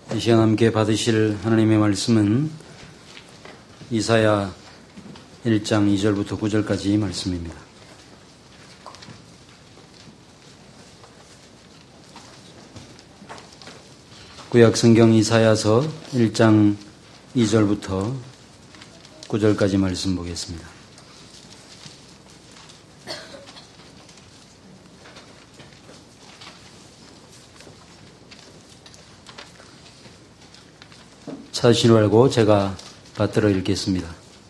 이 시간 함께 받으실 하나님의 말씀은 이사야 1장 2절부터 9절까지 말씀입니다. 구약 성경 이사야서 1장 2절부터 9절까지 말씀 보겠습니다. 찾으시는 알고 제가 받들어 읽겠습니다.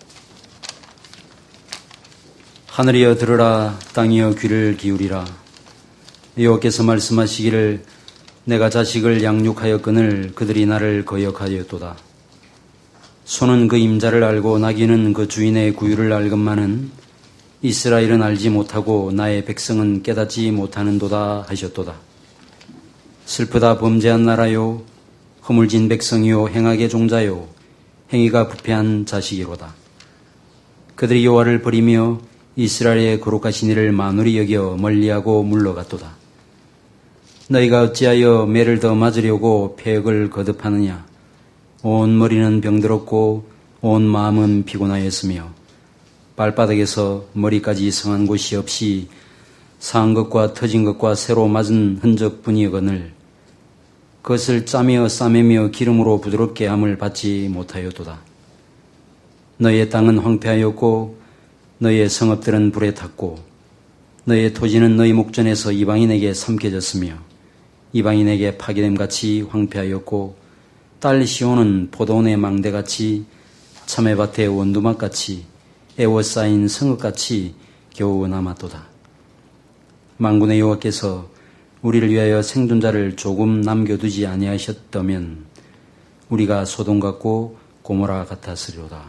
하늘이여 들으라, 땅이여 귀를 기울이라. 여호와께서 말씀하시기를 내가 자식을 양육하였거늘 그들이 나를 거역하였도다. 소는 그 임자를 알고 나귀는 그 주인의 구유를 알건만은 이스라엘은 알지 못하고 나의 백성은 깨닫지 못하는도다 하셨도다. 슬프다 범죄한 나라요, 허물진 백성이요, 행악의 종자요, 행위가 부패한 자식이로다. 그들이 여호와를 버리며 이스라엘의 거룩하신 이를 만홀히 여겨 멀리하고 물러갔도다. 너희가 어찌하여 매를 더 맞으려고 폐역을 거듭하느냐. 온 머리는 병들었고 온 마음은 피곤하였으며 발바닥에서 머리까지 성한 곳이 없이 상한 것과 터진 것과 새로 맞은 흔적뿐이거늘 그것을 짜며 싸매며 기름으로 부드럽게 함을 받지 못하였도다. 너희의 땅은 황폐하였고 너희의 성읍들은 불에 탔고 너희의 토지는 너희 목전에서 이방인에게 삼켜졌으며 이방인에게 파괴됨같이 황폐하였고 딸 시온은 포도원의 망대같이 참외밭의 원두막같이 애워싸인 성읍같이 겨우 남았도다. 만군의 여호와께서 우리를 위하여 생존자를 조금 남겨두지 아니하셨다면 우리가 소돔 같고 고모라 같았으리로다.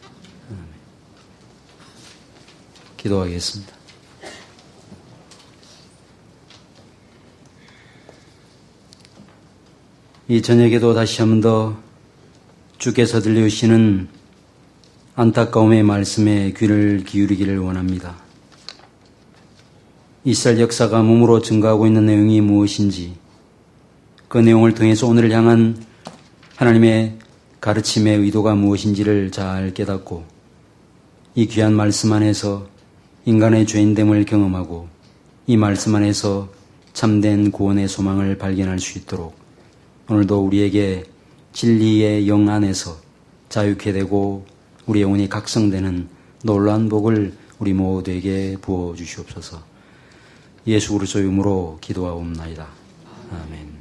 기도하겠습니다. 이 저녁에도 다시 한 번 더 주께서 들려주시는 안타까움의 말씀에 귀를 기울이기를 원합니다. 이스라엘 역사가 몸으로 증가하고 있는 내용이 무엇인지, 그 내용을 통해서 오늘을 향한 하나님의 가르침의 의도가 무엇인지를 잘 깨닫고 이 귀한 말씀 안에서 인간의 죄인됨을 경험하고 이 말씀 안에서 참된 구원의 소망을 발견할 수 있도록 오늘도 우리에게 진리의 영 안에서 자유케 되고 우리 영혼이 각성되는 놀라운 복을 우리 모두에게 부어주시옵소서. 예수 그리스도의 이름으로 기도하옵나이다. 아멘.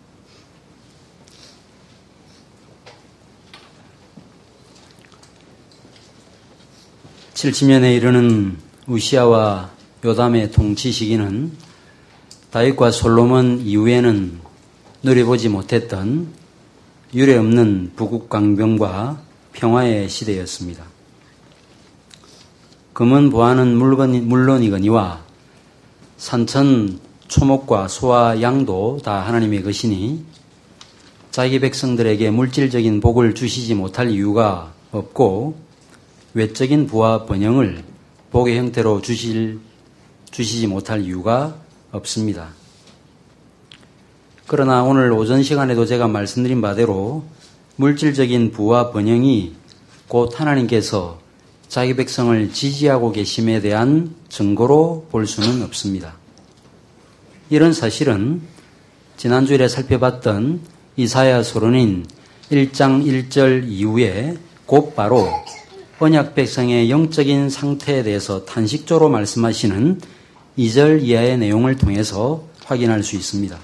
(70년에) 이르는 우시아와 요담의 통치 시기는 다윗과 솔로몬 이후에는 누려보지 못했던 유례없는 부국강병과 평화의 시대였습니다. 금은 보화는 물론이거니와 산천 초목과 소와 양도 다 하나님의 것이니 자기 백성들에게 물질적인 복을 주시지 못할 이유가 없고 외적인 부와 번영을 복의 형태로 주시지 못할 이유가 없습니다. 그러나 오늘 오전 시간에도 제가 말씀드린 바대로 물질적인 부와 번영이 곧 하나님께서 자기 백성을 지지하고 계심에 대한 증거로 볼 수는 없습니다. 이런 사실은 지난주에 살펴봤던 이사야 서론인 1장 1절 이후에 곧바로 언약 백성의 영적인 상태에 대해서 탄식조로 말씀하시는 2절 이하의 내용을 통해서 확인할 수 있습니다.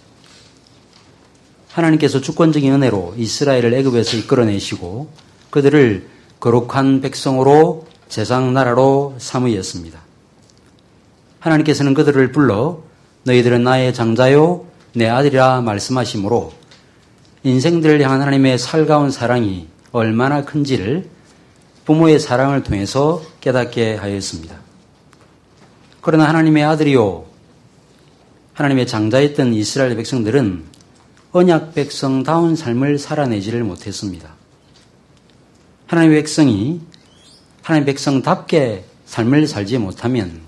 하나님께서 주권적인 은혜로 이스라엘을 애굽에서 이끌어내시고 그들을 거룩한 백성으로 제상 나라로 삼으셨습니다. 하나님께서는 그들을 불러 너희들은 나의 장자요 내 아들이라 말씀하시므로 인생들을 향한 하나님의 살가운 사랑이 얼마나 큰지를 부모의 사랑을 통해서 깨닫게 하였습니다. 그러나 하나님의 아들이요 하나님의 장자였던 이스라엘 백성들은 언약 백성다운 삶을 살아내지를 못했습니다. 하나님의 백성이 하나님의 백성답게 삶을 살지 못하면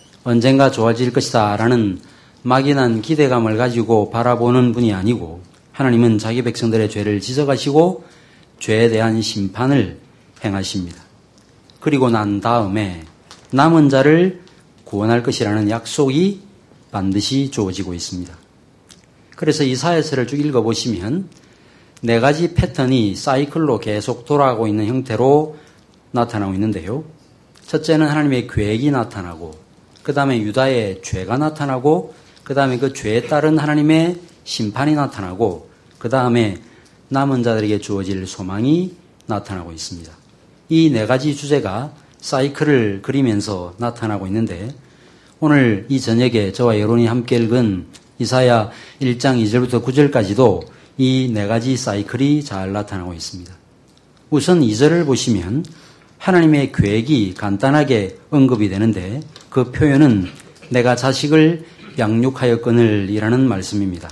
언젠가 좋아질 것이다 라는 막연한 기대감을 가지고 바라보는 분이 아니고 하나님은 자기 백성들의 죄를 지적하시고 죄에 대한 심판을 행하십니다. 그리고 난 다음에 남은 자를 구원할 것이라는 약속이 반드시 주어지고 있습니다. 그래서 이사야서를 쭉 읽어보시면 네 가지 패턴이 사이클로 계속 돌아가고 있는 형태로 나타나고 있는데요. 첫째는 하나님의 계획이 나타나고, 그 다음에 유다의 죄가 나타나고, 그 다음에 그 죄에 따른 하나님의 심판이 나타나고, 그 다음에 남은 자들에게 주어질 소망이 나타나고 있습니다. 이 네 가지 주제가 사이클을 그리면서 나타나고 있는데, 오늘 이 저녁에 저와 여론이 함께 읽은 이사야 1장 2절부터 9절까지도 이 네 가지 사이클이 잘 나타나고 있습니다. 우선 2절을 보시면 하나님의 계획이 간단하게 언급이 되는데, 그 표현은 내가 자식을 양육하였거늘 이라는 말씀입니다.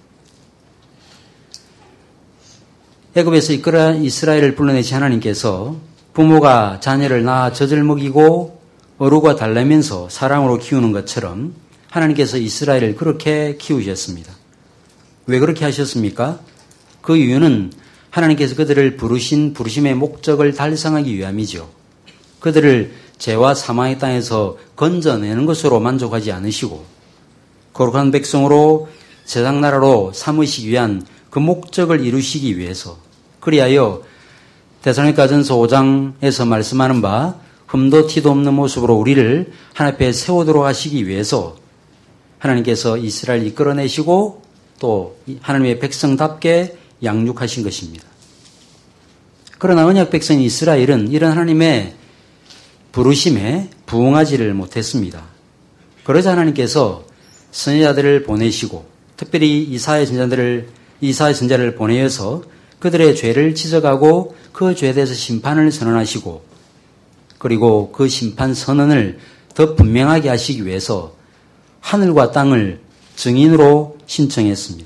애굽에서 이끌어 이스라엘을 불러내신 하나님께서 부모가 자녀를 낳아 젖을 먹이고 어루가 달래면서 사랑으로 키우는 것처럼 하나님께서 이스라엘을 그렇게 키우셨습니다. 왜 그렇게 하셨습니까? 그 이유는 하나님께서 그들을 부르신 부르심의 목적을 달성하기 위함이죠. 그들을 죄와 사망의 땅에서 건져내는 것으로 만족하지 않으시고 거룩한 백성으로 세상 나라로 삼으시기 위한 그 목적을 이루시기 위해서, 그리하여 데살로니가전서 5장에서 말씀하는 바 흠도 티도 없는 모습으로 우리를 하나님 앞에 세우도록 하시기 위해서 하나님께서 이스라엘을 이끌어내시고 또 하나님의 백성답게 양육하신 것입니다. 그러나 언약 백성 이스라엘은 이런 하나님의 부르심에 부응하지를 못했습니다. 그러자 하나님께서 선지자들을 보내시고, 특별히 이사야 선지자를 보내어서 그들의 죄를 지적하고 그 죄에 대해서 심판을 선언하시고, 그리고 그 심판 선언을 더 분명하게 하시기 위해서 하늘과 땅을 증인으로 신청했습니다.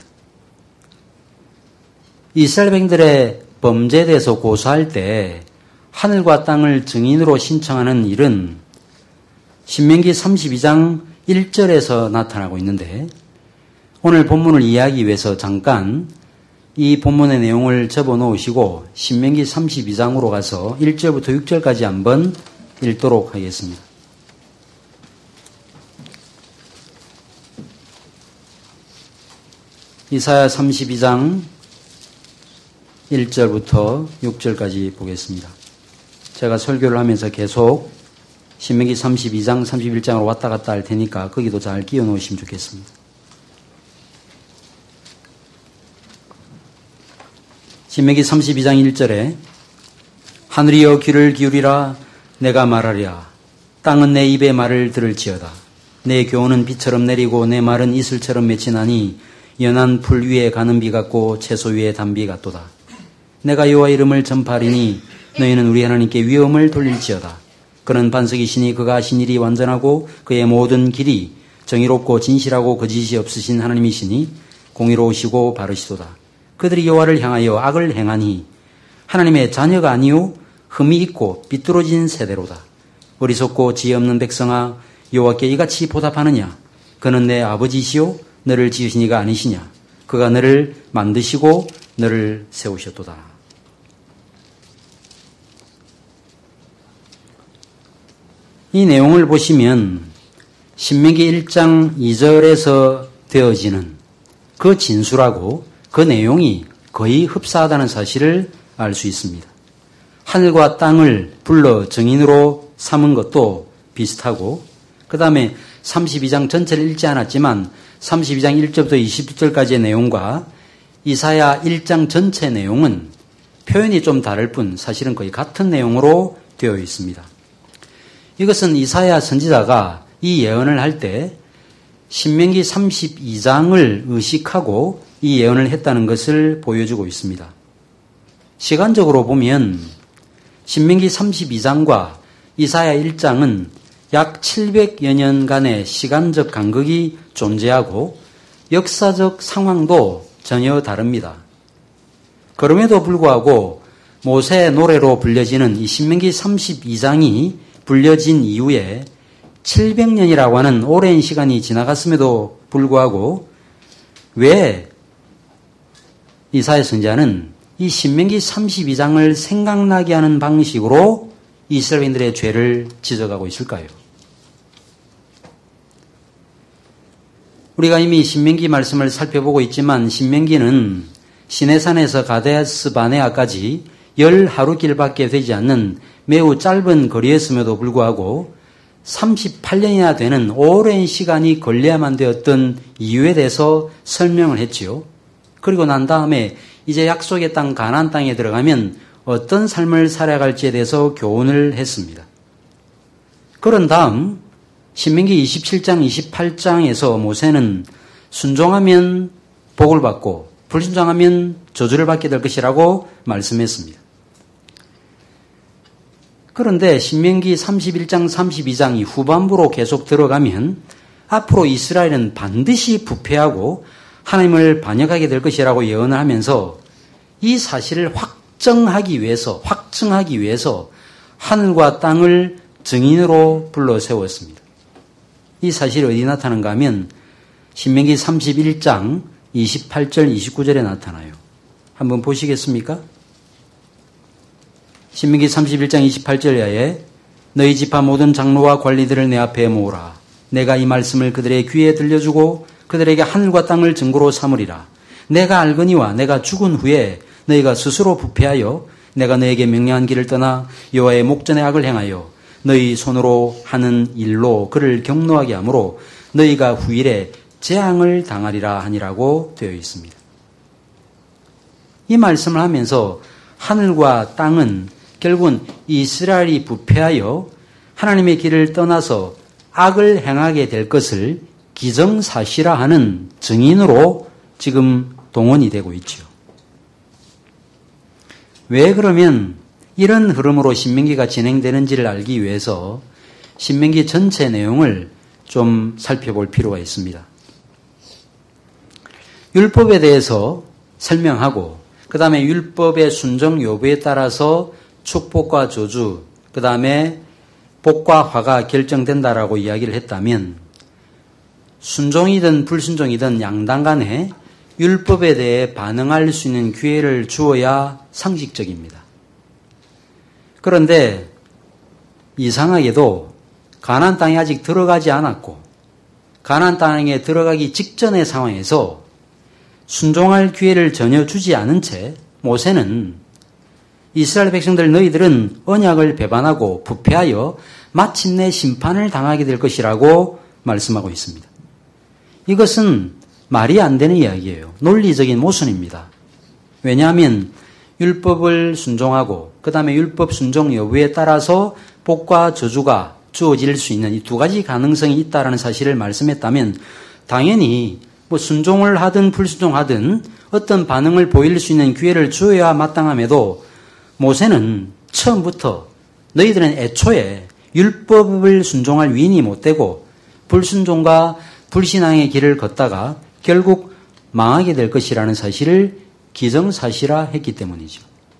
이스라엘 백성들의 범죄에 대해서 고소할 때 하늘과 땅을 증인으로 신청하는 일은 신명기 32장 1절에서 나타나고 있는데, 오늘 본문을 이해하기 위해서 잠깐 이 본문의 내용을 접어 놓으시고 신명기 32장으로 가서 1절부터 6절까지 한번 읽도록 하겠습니다. 이사야 32장 1절부터 6절까지 보겠습니다. 제가 설교를 하면서 계속 신명기 32장, 31장으로 왔다 갔다 할 테니까 거기도 잘 끼워 놓으시면 좋겠습니다. 신명기 32장 1절에 하늘이여 귀를 기울이라 내가 말하랴. 땅은 내 입의 말을 들을지어다. 내 교훈은 비처럼 내리고 내 말은 이슬처럼 맺히나니 연한 풀 위에 가는 비 같고 채소 위에 단비 같도다. 내가 여호와 이름을 전파하리니 너희는 우리 하나님께 위엄을 돌릴지어다. 그는 반석이시니 그가 하신 일이 완전하고 그의 모든 길이 정의롭고 진실하고 거짓이 없으신 하나님이시니 공의로우시고 바르시도다. 그들이 여호와를 향하여 악을 행하니 하나님의 자녀가 아니요 흠이 있고 삐뚤어진 세대로다. 어리석고 지혜 없는 백성아, 여호와께 이같이 보답하느냐? 그는 내 아버지시요 너를 지으신 이가 아니시냐? 그가 너를 만드시고 너를 세우셨도다. 이 내용을 보시면 신명기 1장 2절에서 되어지는 그 진술하고 그 내용이 거의 흡사하다는 사실을 알 수 있습니다. 하늘과 땅을 불러 증인으로 삼은 것도 비슷하고, 그 다음에 32장 전체를 읽지 않았지만 32장 1절부터 20절까지의 내용과 이사야 1장 전체 내용은 표현이 좀 다를 뿐 사실은 거의 같은 내용으로 되어 있습니다. 이것은 이사야 선지자가 이 예언을 할 때 신명기 32장을 의식하고 이 예언을 했다는 것을 보여주고 있습니다. 시간적으로 보면 신명기 32장과 이사야 1장은 약 700여 년간의 시간적 간극이 존재하고 역사적 상황도 전혀 다릅니다. 그럼에도 불구하고 모세의 노래로 불려지는 이 신명기 32장이 불려진 이후에 700년이라고 하는 오랜 시간이 지나갔음에도 불구하고 왜 이사야 선지자는 이 신명기 32장을 생각나게 하는 방식으로 이스라엘인들의 죄를 지적하고 있을까요? 우리가 이미 신명기 말씀을 살펴보고 있지만 신명기는 시내산에서 가데스 바네아까지 10하루 길밖에 되지 않는 매우 짧은 거리였음에도 불구하고 38년이나 되는 오랜 시간이 걸려야만 되었던 이유에 대해서 설명을 했지요. 그리고 난 다음에 이제 약속의 땅 가나안 땅에 들어가면 어떤 삶을 살아갈지에 대해서 교훈을 했습니다. 그런 다음 신명기 27장, 28장에서 모세는 순종하면 복을 받고 불순종하면 저주를 받게 될 것이라고 말씀했습니다. 그런데 신명기 31장, 32장 이 후반부로 계속 들어가면 앞으로 이스라엘은 반드시 부패하고 하나님을 반역하게 될 것이라고 예언을 하면서 이 사실을 확증하기 위해서 하늘과 땅을 증인으로 불러 세웠습니다. 이 사실이 어디 나타나는가 하면 신명기 31장 28절, 29절에 나타나요. 한번 보시겠습니까? 신명기 31장 28절에 너희 지파 모든 장로와 관리들을 내 앞에 모으라. 내가 이 말씀을 그들의 귀에 들려주고 그들에게 하늘과 땅을 증거로 삼으리라. 내가 알거니와 내가 죽은 후에 너희가 스스로 부패하여 내가 너에게 명령한 길을 떠나 여호와의 목전에 악을 행하여 너희 손으로 하는 일로 그를 경노하게 하므로 너희가 후일에 재앙을 당하리라 하니라고 되어 있습니다. 이 말씀을 하면서 하늘과 땅은 결국은 이스라엘이 부패하여 하나님의 길을 떠나서 악을 행하게 될 것을 기정사실화하는 증인으로 지금 동원이 되고 있죠. 왜 그러면 이런 흐름으로 신명기가 진행되는지를 알기 위해서 신명기 전체 내용을 좀 살펴볼 필요가 있습니다. 율법에 대해서 설명하고 그 다음에 율법의 순종 여부에 따라서 축복과 저주, 그 다음에 복과 화가 결정된다라고 이야기를 했다면 순종이든 불순종이든 양당 간에 율법에 대해 반응할 수 있는 기회를 주어야 상식적입니다. 그런데 이상하게도 가나안 땅에 아직 들어가지 않았고 가나안 땅에 들어가기 직전의 상황에서 순종할 기회를 전혀 주지 않은 채 모세는 이스라엘 백성들 너희들은 언약을 배반하고 부패하여 마침내 심판을 당하게 될 것이라고 말씀하고 있습니다. 이것은 말이 안 되는 이야기예요. 논리적인 모순입니다. 왜냐하면 율법을 순종하고 그 다음에 율법 순종 여부에 따라서 복과 저주가 주어질 수 있는 이 두 가지 가능성이 있다는 사실을 말씀했다면 당연히 순종을 하든 불순종하든 어떤 반응을 보일 수 있는 기회를 주어야 마땅함에도 모세는 처음부터 너희들은 애초에 율법을 순종할 위인이 못 되고 불순종과 불신앙의 길을 걷다가 결국 망하게 될 것이라는 사실을 기정사실화했기 때문이죠.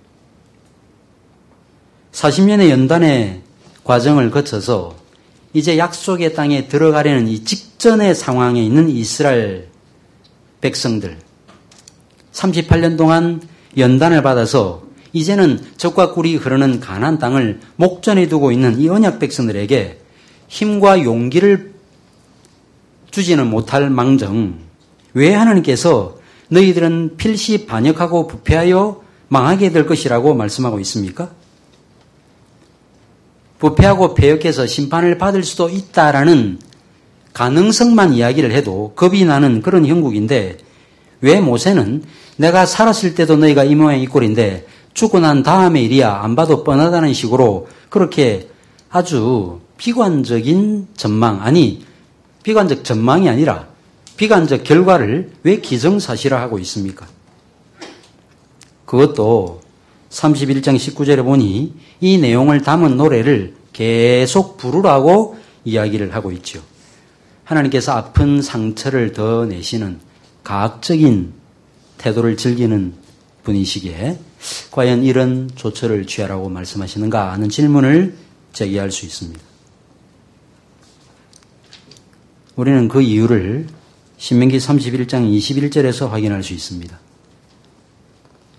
40년의 연단의 과정을 거쳐서 이제 약속의 땅에 들어가려는 이 직전의 상황에 있는 이스라엘 백성들 38년 동안 연단을 받아서 이제는 젖과 꿀이 흐르는 가나안 땅을 목전에 두고 있는 이 언약 백성들에게 힘과 용기를 주지는 못할 망정 왜 하나님께서 너희들은 필시 반역하고 부패하여 망하게 될 것이라고 말씀하고 있습니까? 부패하고 패역해서 심판을 받을 수도 있다라는 가능성만 이야기를 해도 겁이 나는 그런 형국인데 왜 모세는 내가 살았을 때도 너희가 이 모양 이 꼴인데 죽고 난 다음의 일이야 안 봐도 뻔하다는 식으로 그렇게 아주 비관적인 전망 비관적 전망이 아니라 비관적 결과를 왜 기정사실화하고 있습니까? 그것도 31장 19절에 보니 이 내용을 담은 노래를 계속 부르라고 이야기를 하고 있죠. 하나님께서 아픈 상처를 더 내시는 가학적인 태도를 즐기는 분이시기에 과연 이런 조처를 취하라고 말씀하시는가 하는 질문을 제기할 수 있습니다. 우리는 그 이유를 신명기 31장 21절에서 확인할 수 있습니다.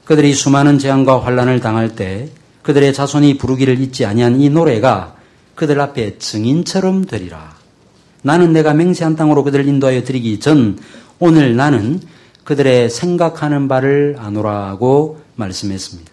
그들이 수많은 재앙과 환난을 당할 때 그들의 자손이 부르기를 잊지 아니한 이 노래가 그들 앞에 증인처럼 되리라. 나는 내가 맹세한 땅으로 그들을 인도하여 드리기 전 오늘 나는 그들의 생각하는 바를 아노라고 말씀했습니다.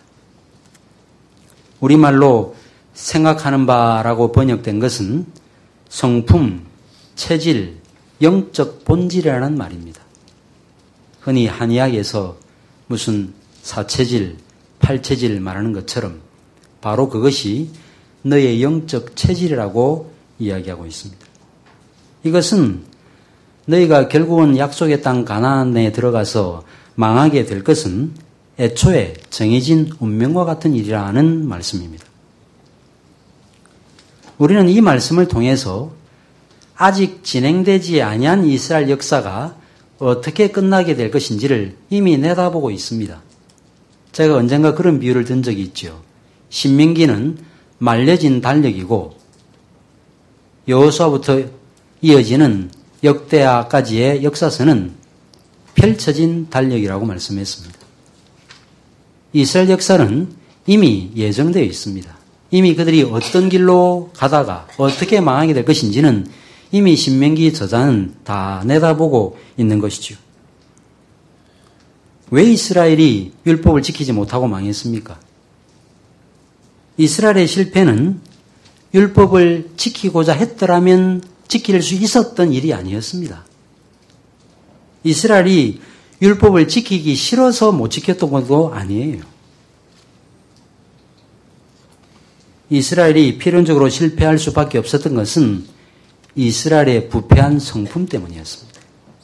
우리말로 생각하는 바라고 번역된 것은 성품, 체질, 영적 본질이라는 말입니다. 흔히 한의학에서 무슨 사체질, 팔체질 말하는 것처럼 바로 그것이 너의 영적 체질이라고 이야기하고 있습니다. 이것은 너희가 결국은 약속의 땅 가나안에 들어가서 망하게 될 것은 애초에 정해진 운명과 같은 일이라는 말씀입니다. 우리는 이 말씀을 통해서 아직 진행되지 아니한 이스라엘 역사가 어떻게 끝나게 될 것인지를 이미 내다보고 있습니다. 제가 언젠가 그런 비유를 든 적이 있죠. 신명기는 말려진 달력이고 여호수아부터 이어지는 역대하까지의 역사서는 펼쳐진 달력이라고 말씀했습니다. 이스라엘 역사는 이미 예정되어 있습니다. 이미 그들이 어떤 길로 가다가 어떻게 망하게 될 것인지는 이미 신명기 저자는 다 내다보고 있는 것이죠. 왜 이스라엘이 율법을 지키지 못하고 망했습니까? 이스라엘의 실패는 율법을 지키고자 했더라면 지킬 수 있었던 일이 아니었습니다. 이스라엘이 율법을 지키기 싫어서 못 지켰던 것도 아니에요. 이스라엘이 필연적으로 실패할 수밖에 없었던 것은 이스라엘의 부패한 성품 때문이었습니다.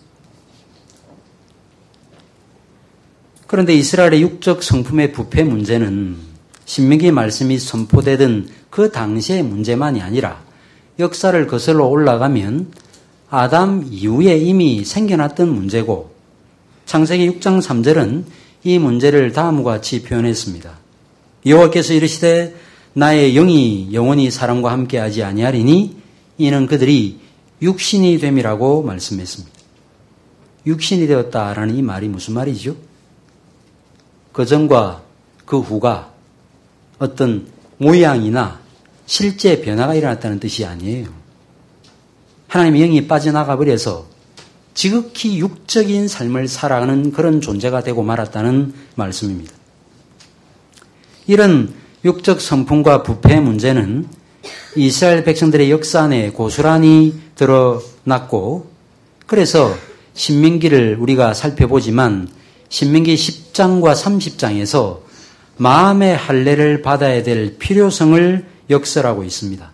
그런데 이스라엘의 육적 성품의 부패 문제는 신명기 말씀이 선포되던 그 당시의 문제만이 아니라 역사를 거슬러 올라가면 아담 이후에 이미 생겨났던 문제고 창세기 6장 3절은 이 문제를 다음과 같이 표현했습니다. 여호와께서 이르시되 나의 영이 영원히 사람과 함께하지 아니하리니 이는 그들이 육신이 됨이라고 말씀했습니다. 육신이 되었다라는 이 말이 무슨 말이죠? 그 전과 그 후가 어떤 모양이나 실제 변화가 일어났다는 뜻이 아니에요. 하나님의 영이 빠져나가 버려서 지극히 육적인 삶을 살아가는 그런 존재가 되고 말았다는 말씀입니다. 이런 육적 성품과 부패의 문제는 이스라엘 백성들의 역사 안에 고스란히 드러났고 그래서 신명기를 우리가 살펴보지만 신명기 10장과 30장에서 마음의 할례를 받아야 될 필요성을 역설하고 있습니다.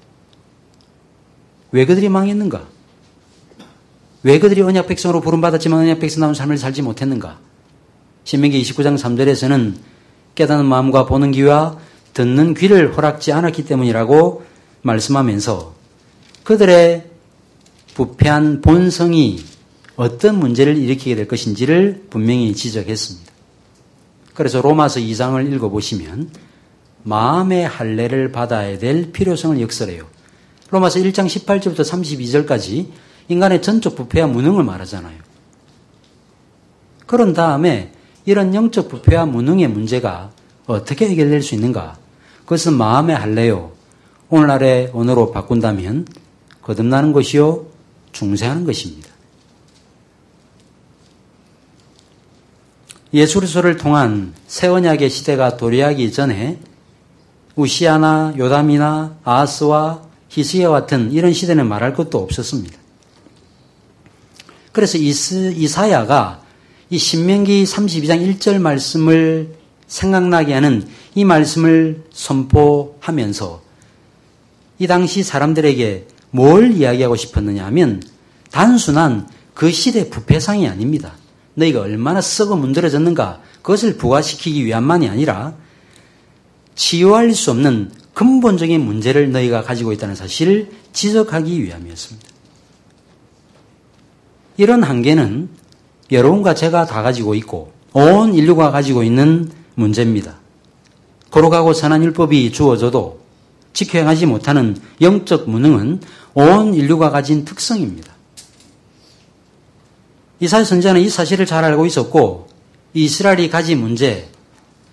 왜 그들이 망했는가? 왜 그들이 언약 백성으로 부름받았지만 언약 백성다운 삶을 살지 못했는가? 신명기 29장 3절에서는 깨닫는 마음과 보는 귀와 듣는 귀를 허락지 않았기 때문이라고 말씀하면서 그들의 부패한 본성이 어떤 문제를 일으키게 될 것인지를 분명히 지적했습니다. 그래서 로마서 2장을 읽어보시면 마음의 할례를 받아야 될 필요성을 역설해요. 로마서 1장 18절부터 32절까지 인간의 전적 부패와 무능을 말하잖아요. 그런 다음에 이런 영적 부패와 무능의 문제가 어떻게 해결될 수 있는가? 그것은 마음의 할례요. 오늘날의 언어로 바꾼다면 거듭나는 것이요 중생하는 것입니다. 예수 그리스도를 통한 새 언약의 시대가 도래하기 전에 우시아나 요담이나 아하스와 히스기야와 같은 이런 시대는 말할 것도 없었습니다. 그래서 이사야가 이 신명기 32장 1절 말씀을 생각나게 하는 이 말씀을 선포하면서 이 당시 사람들에게 뭘 이야기하고 싶었느냐 하면 단순한 그 시대 부패상이 아닙니다. 너희가 얼마나 썩어 문드러졌는가 그것을 부과시키기 위함만이 아니라 치유할 수 없는 근본적인 문제를 너희가 가지고 있다는 사실을 지적하기 위함이었습니다. 이런 한계는 여러분과 제가 다 가지고 있고 온 인류가 가지고 있는 문제입니다. 거룩하고 선한 율법이 주어져도 지켜 행하지 못하는 영적 무능은 온 인류가 가진 특성입니다. 이사야 선지자는 이 사실을 잘 알고 있었고 이스라엘이 가진 문제,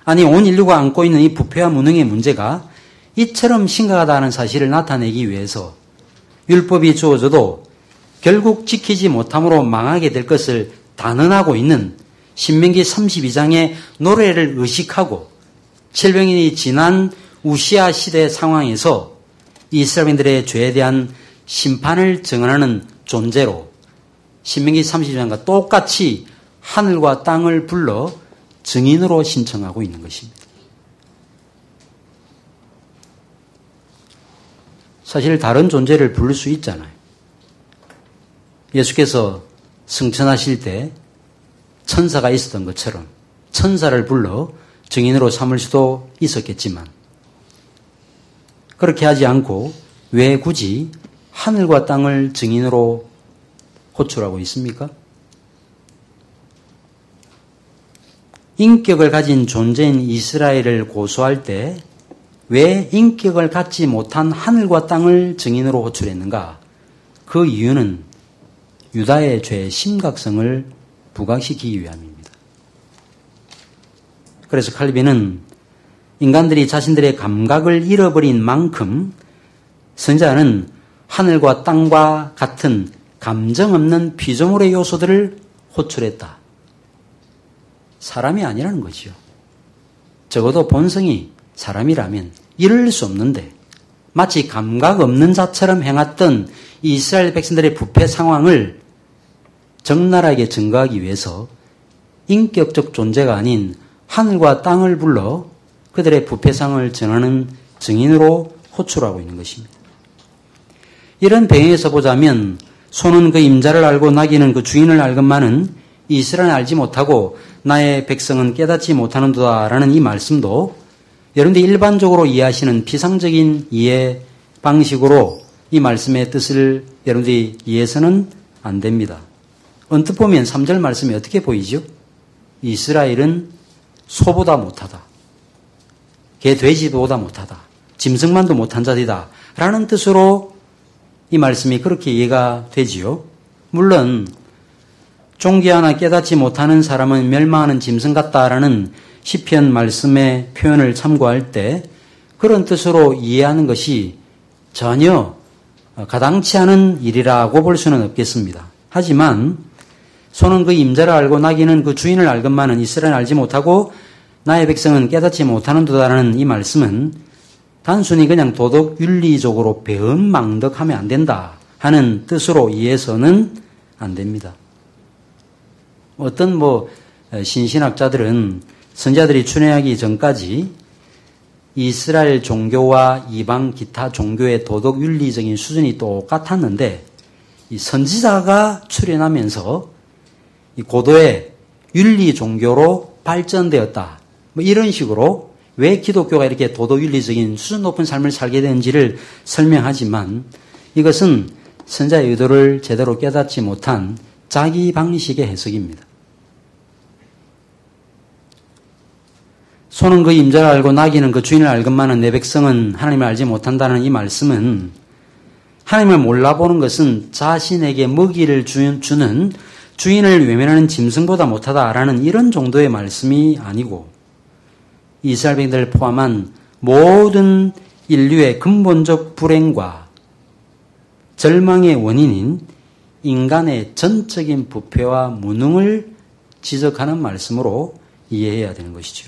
아니 온 인류가 안고 있는 이 부패와 무능의 문제가 이처럼 심각하다는 사실을 나타내기 위해서 율법이 주어져도 결국 지키지 못함으로 망하게 될 것을 단언하고 있는 신명기 32장의 노래를 의식하고 700년이 지난 우시아 시대 상황에서 이스라엘인들의 죄에 대한 심판을 증언하는 존재로 신명기 32장과 똑같이 하늘과 땅을 불러 증인으로 신청하고 있는 것입니다. 사실 다른 존재를 부를 수 있잖아요. 예수께서 승천하실 때 천사가 있었던 것처럼 천사를 불러 증인으로 삼을 수도 있었겠지만 그렇게 하지 않고 왜 굳이 하늘과 땅을 증인으로 호출하고 있습니까? 인격을 가진 존재인 이스라엘을 고소할 때 왜 인격을 갖지 못한 하늘과 땅을 증인으로 호출했는가? 그 이유는 유다의 죄의 심각성을 부각시키기 위함입니다. 그래서 칼빈은 인간들이 자신들의 감각을 잃어버린 만큼 선지자는 하늘과 땅과 같은 감정 없는 피조물의 요소들을 호출했다. 사람이 아니라는 거지요. 적어도 본성이 사람이라면 이럴 수 없는데 마치 감각 없는 자처럼 행했던 이스라엘 백성들의 부패 상황을 적나라하게 증거하기 위해서 인격적 존재가 아닌 하늘과 땅을 불러 그들의 부패 상황을 전하는 증인으로 호출하고 있는 것입니다. 이런 배경에서 보자면 소는 그 임자를 알고 나귀는 그 주인을 알건만은 이스라엘은 알지 못하고 나의 백성은 깨닫지 못하는도다 라는 이 말씀도 여러분들이 일반적으로 이해하시는 피상적인 이해 방식으로 이 말씀의 뜻을 여러분들이 이해해서는 안 됩니다. 언뜻 보면 3절 말씀이 어떻게 보이죠? 이스라엘은 소보다 못하다. 개 돼지보다 못하다. 짐승만도 못한 자들이다. 라는 뜻으로 이 말씀이 그렇게 이해가 되지요. 물론 종기 하나 깨닫지 못하는 사람은 멸망하는 짐승 같다라는 시편 말씀의 표현을 참고할 때 그런 뜻으로 이해하는 것이 전혀 가당치 않은 일이라고 볼 수는 없겠습니다. 하지만 소는 그 임자를 알고 나귀는 그 주인을 알건만은 이스라엘은 알지 못하고 나의 백성은 깨닫지 못하는도다라는 이 말씀은 단순히 그냥 도덕 윤리적으로 배은망덕하면 안 된다 하는 뜻으로 이해해서는 안 됩니다. 어떤 신신학자들은 선지자들이 출애굽하기 전까지 이스라엘 종교와 이방 기타 종교의 도덕 윤리적인 수준이 똑같았는데 이 선지자가 출현하면서 이 고도의 윤리 종교로 발전되었다. 이런 식으로 왜 기독교가 이렇게 도덕 윤리적인 수준 높은 삶을 살게 되는지를 설명하지만 이것은 선지자의 의도를 제대로 깨닫지 못한 자기 방식의 해석입니다. 소는 그 임자를 알고 나귀는 그 주인을 알건만은 내 백성은 하나님을 알지 못한다는 이 말씀은 하나님을 몰라보는 것은 자신에게 먹이를 주는 주인을 외면하는 짐승보다 못하다라는 이런 정도의 말씀이 아니고 이스라엘 백성들을 포함한 모든 인류의 근본적 불행과 절망의 원인인 인간의 전적인 부패와 무능을 지적하는 말씀으로 이해해야 되는 것이죠.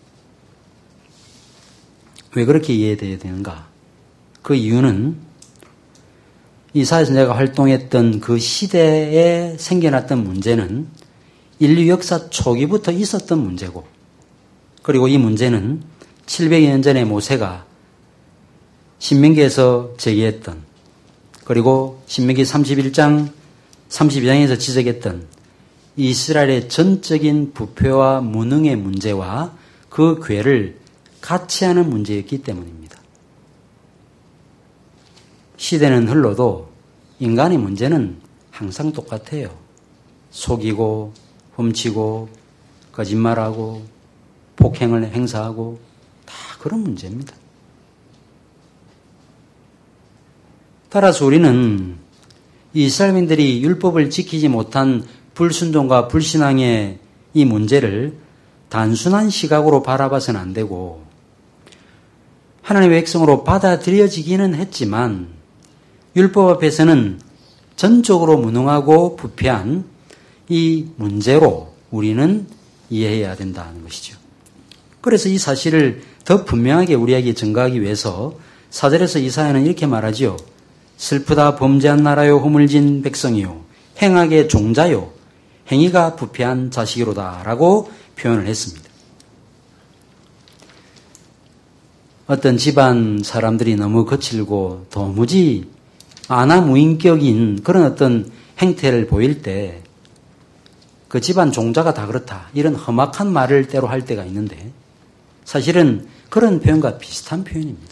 왜 그렇게 이해되어야 되는가? 그 이유는 이사야 선지자가 활동했던 그 시대에 생겨났던 문제는 인류 역사 초기부터 있었던 문제고 그리고 이 문제는 700여 년 전에 모세가 신명기에서 제기했던 그리고 신명기 31장, 32장에서 지적했던 이스라엘의 전적인 부패와 무능의 문제와 그 괴를 같이 하는 문제였기 때문입니다. 시대는 흘러도 인간의 문제는 항상 똑같아요. 속이고 훔치고 거짓말하고 폭행을 행사하고 다 그런 문제입니다. 따라서 우리는 이스라엘민들이 율법을 지키지 못한 불순종과 불신앙의 이 문제를 단순한 시각으로 바라봐서는 안 되고 하나님의 백성으로 받아들여지기는 했지만 율법 앞에서는 전적으로 무능하고 부패한 이 문제로 우리는 이해해야 된다는 것이죠. 그래서 이 사실을 더 분명하게 우리에게 증거하기 위해서 4절에서 이사야는 이렇게 말하지요. 슬프다 범죄한 나라요 허물진 백성이요 행악의 종자요 행위가 부패한 자식이로다 라고 표현을 했습니다. 어떤 집안 사람들이 너무 거칠고 도무지 아나무인격인 그런 어떤 행태를 보일 때 그 집안 종자가 다 그렇다 이런 험악한 말을 때로 할 때가 있는데 사실은 그런 표현과 비슷한 표현입니다.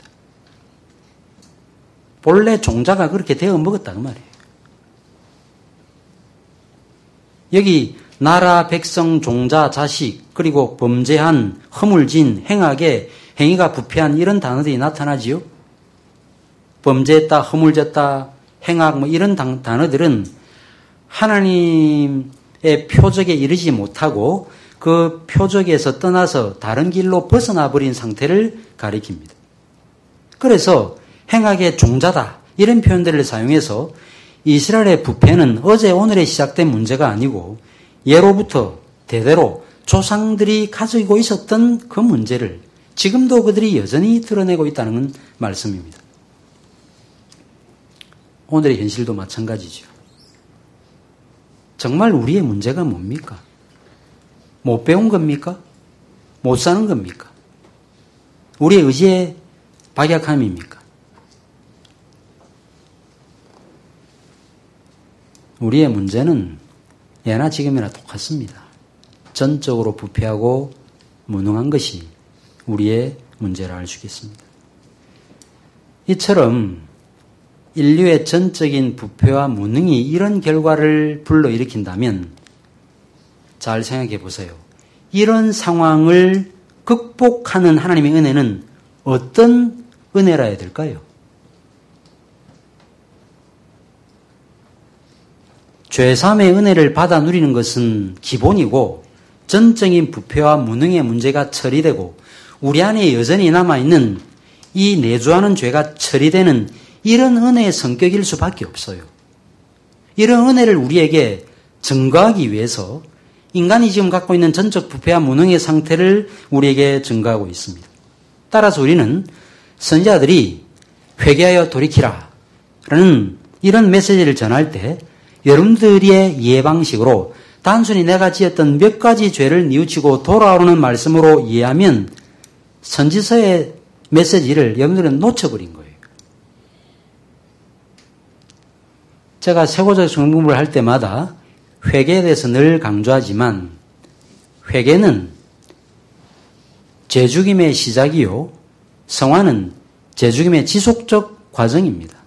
본래 종자가 그렇게 되어 먹었다 그 말이에요. 여기 나라, 백성, 종자, 자식 그리고 범죄한, 허물진, 행악의 행위가 부패한 이런 단어들이 나타나지요. 범죄했다, 허물졌다, 행악 이런 단어들은 하나님의 표적에 이르지 못하고 그 표적에서 떠나서 다른 길로 벗어나 버린 상태를 가리킵니다. 그래서 행악의 종자다 이런 표현들을 사용해서 이스라엘의 부패는 어제 오늘에 시작된 문제가 아니고 예로부터 대대로 조상들이 가지고 있었던 그 문제를 지금도 그들이 여전히 드러내고 있다는 말씀입니다. 오늘의 현실도 마찬가지죠. 정말 우리의 문제가 뭡니까? 못 배운 겁니까? 못 사는 겁니까? 우리의 의지의 박약함입니까? 우리의 문제는 예나 지금이나 똑같습니다. 전적으로 부패하고 무능한 것이 우리의 문제라 할 수 있겠습니다. 이처럼 인류의 전적인 부패와 무능이 이런 결과를 불러일으킨다면 잘 생각해 보세요. 이런 상황을 극복하는 하나님의 은혜는 어떤 은혜라 해야 될까요? 죄사함의 은혜를 받아 누리는 것은 기본이고 전적인 부패와 무능의 문제가 처리되고 우리 안에 여전히 남아있는 이 내주하는 죄가 처리되는 이런 은혜의 성격일 수밖에 없어요. 이런 은혜를 우리에게 증거하기 위해서 인간이 지금 갖고 있는 전적 부패와 무능의 상태를 우리에게 증거하고 있습니다. 따라서 우리는 선지자들이 회개하여 돌이키라 라는 이런 메시지를 전할 때 여러분들의 이해 방식으로 단순히 내가 지었던 몇 가지 죄를 뉘우치고 돌아오는 말씀으로 이해하면 선지서의 메시지를 여러분들은 놓쳐버린 거예요. 제가 세고적 성공부를 할 때마다 회개에 대해서 늘 강조하지만 회개는 죄죽임의 시작이요. 성화는 죄죽임의 지속적 과정입니다.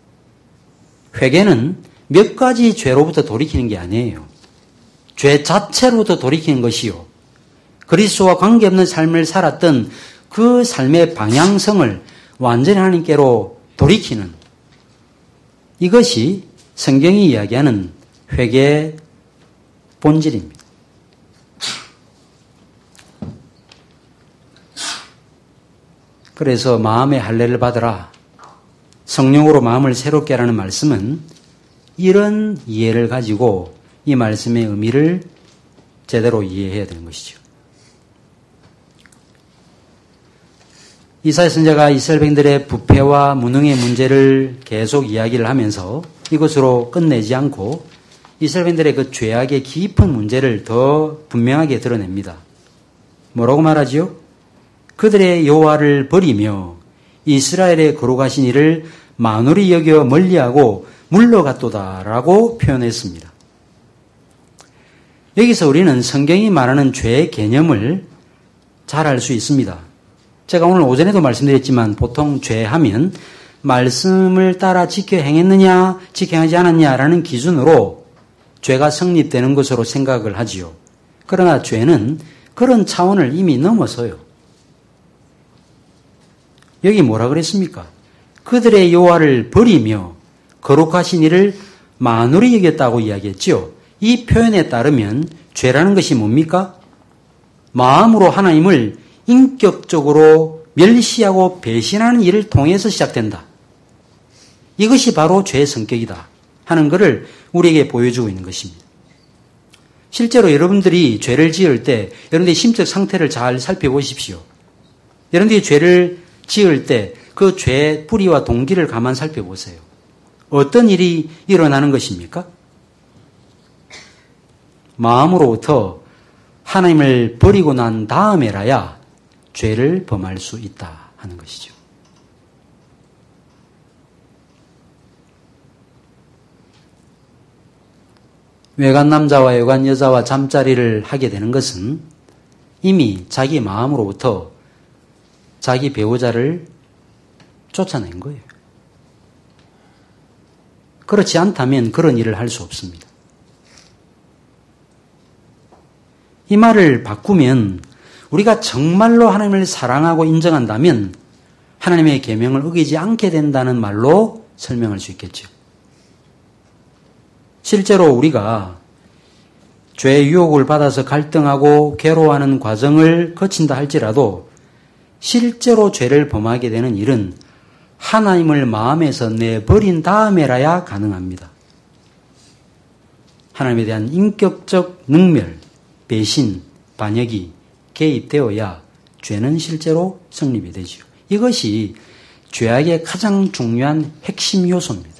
회개는 몇 가지 죄로부터 돌이키는 게 아니에요. 죄 자체로부터 돌이키는 것이요. 그리스도와 관계없는 삶을 살았던 그 삶의 방향성을 완전히 하나님께로 돌이키는 이것이 성경이 이야기하는 회개의 본질입니다. 그래서 마음의 할례를 받으라. 성령으로 마음을 새롭게 하라는 말씀은 이런 이해를 가지고 이 말씀의 의미를 제대로 이해해야 되는 것이죠. 이사야 선지자가 이스라엘 백성들의 부패와 무능의 문제를 계속 이야기를 하면서 이것으로 끝내지 않고 이스라엘 백성들의 그 죄악의 깊은 문제를 더 분명하게 드러냅니다. 뭐라고 말하지요? 그들의 여호와를 버리며 이스라엘의 거룩하신 이를 만홀히 여겨 멀리하고 물러갔도다라고 표현했습니다. 여기서 우리는 성경이 말하는 죄의 개념을 잘 알 수 있습니다. 제가 오늘 오전에도 말씀드렸지만 보통 죄하면 말씀을 따라 지켜 행했느냐 지켜 행하지 않았냐라는 기준으로 죄가 성립되는 것으로 생각을 하지요. 그러나 죄는 그런 차원을 이미 넘어서요. 여기 뭐라 그랬습니까? 그들의 여호와를 버리며 거룩하신 이를 만홀히 여겼다고 이야기했지요. 이 표현에 따르면 죄라는 것이 뭡니까? 마음으로 하나님을 인격적으로 멸시하고 배신하는 일을 통해서 시작된다. 이것이 바로 죄의 성격이다 하는 것을 우리에게 보여주고 있는 것입니다. 실제로 여러분들이 죄를 지을 때 여러분들의 심적 상태를 잘 살펴보십시오. 여러분들이 죄를 지을 때 그 죄의 뿌리와 동기를 가만 살펴보세요. 어떤 일이 일어나는 것입니까? 마음으로부터 하나님을 버리고 난 다음에라야 죄를 범할 수 있다 하는 것이죠. 외간 남자와 외간 여자와 잠자리를 하게 되는 것은 이미 자기 마음으로부터 자기 배우자를 쫓아낸 거예요. 그렇지 않다면 그런 일을 할 수 없습니다. 이 말을 바꾸면 우리가 정말로 하나님을 사랑하고 인정한다면 하나님의 계명을 어기지 않게 된다는 말로 설명할 수 있겠죠. 실제로 우리가 죄의 유혹을 받아서 갈등하고 괴로워하는 과정을 거친다 할지라도 실제로 죄를 범하게 되는 일은 하나님을 마음에서 내버린 다음에라야 가능합니다. 하나님에 대한 인격적 능멸, 배신, 반역이 개입되어야 죄는 실제로 성립이 되죠. 이것이 죄악의 가장 중요한 핵심 요소입니다.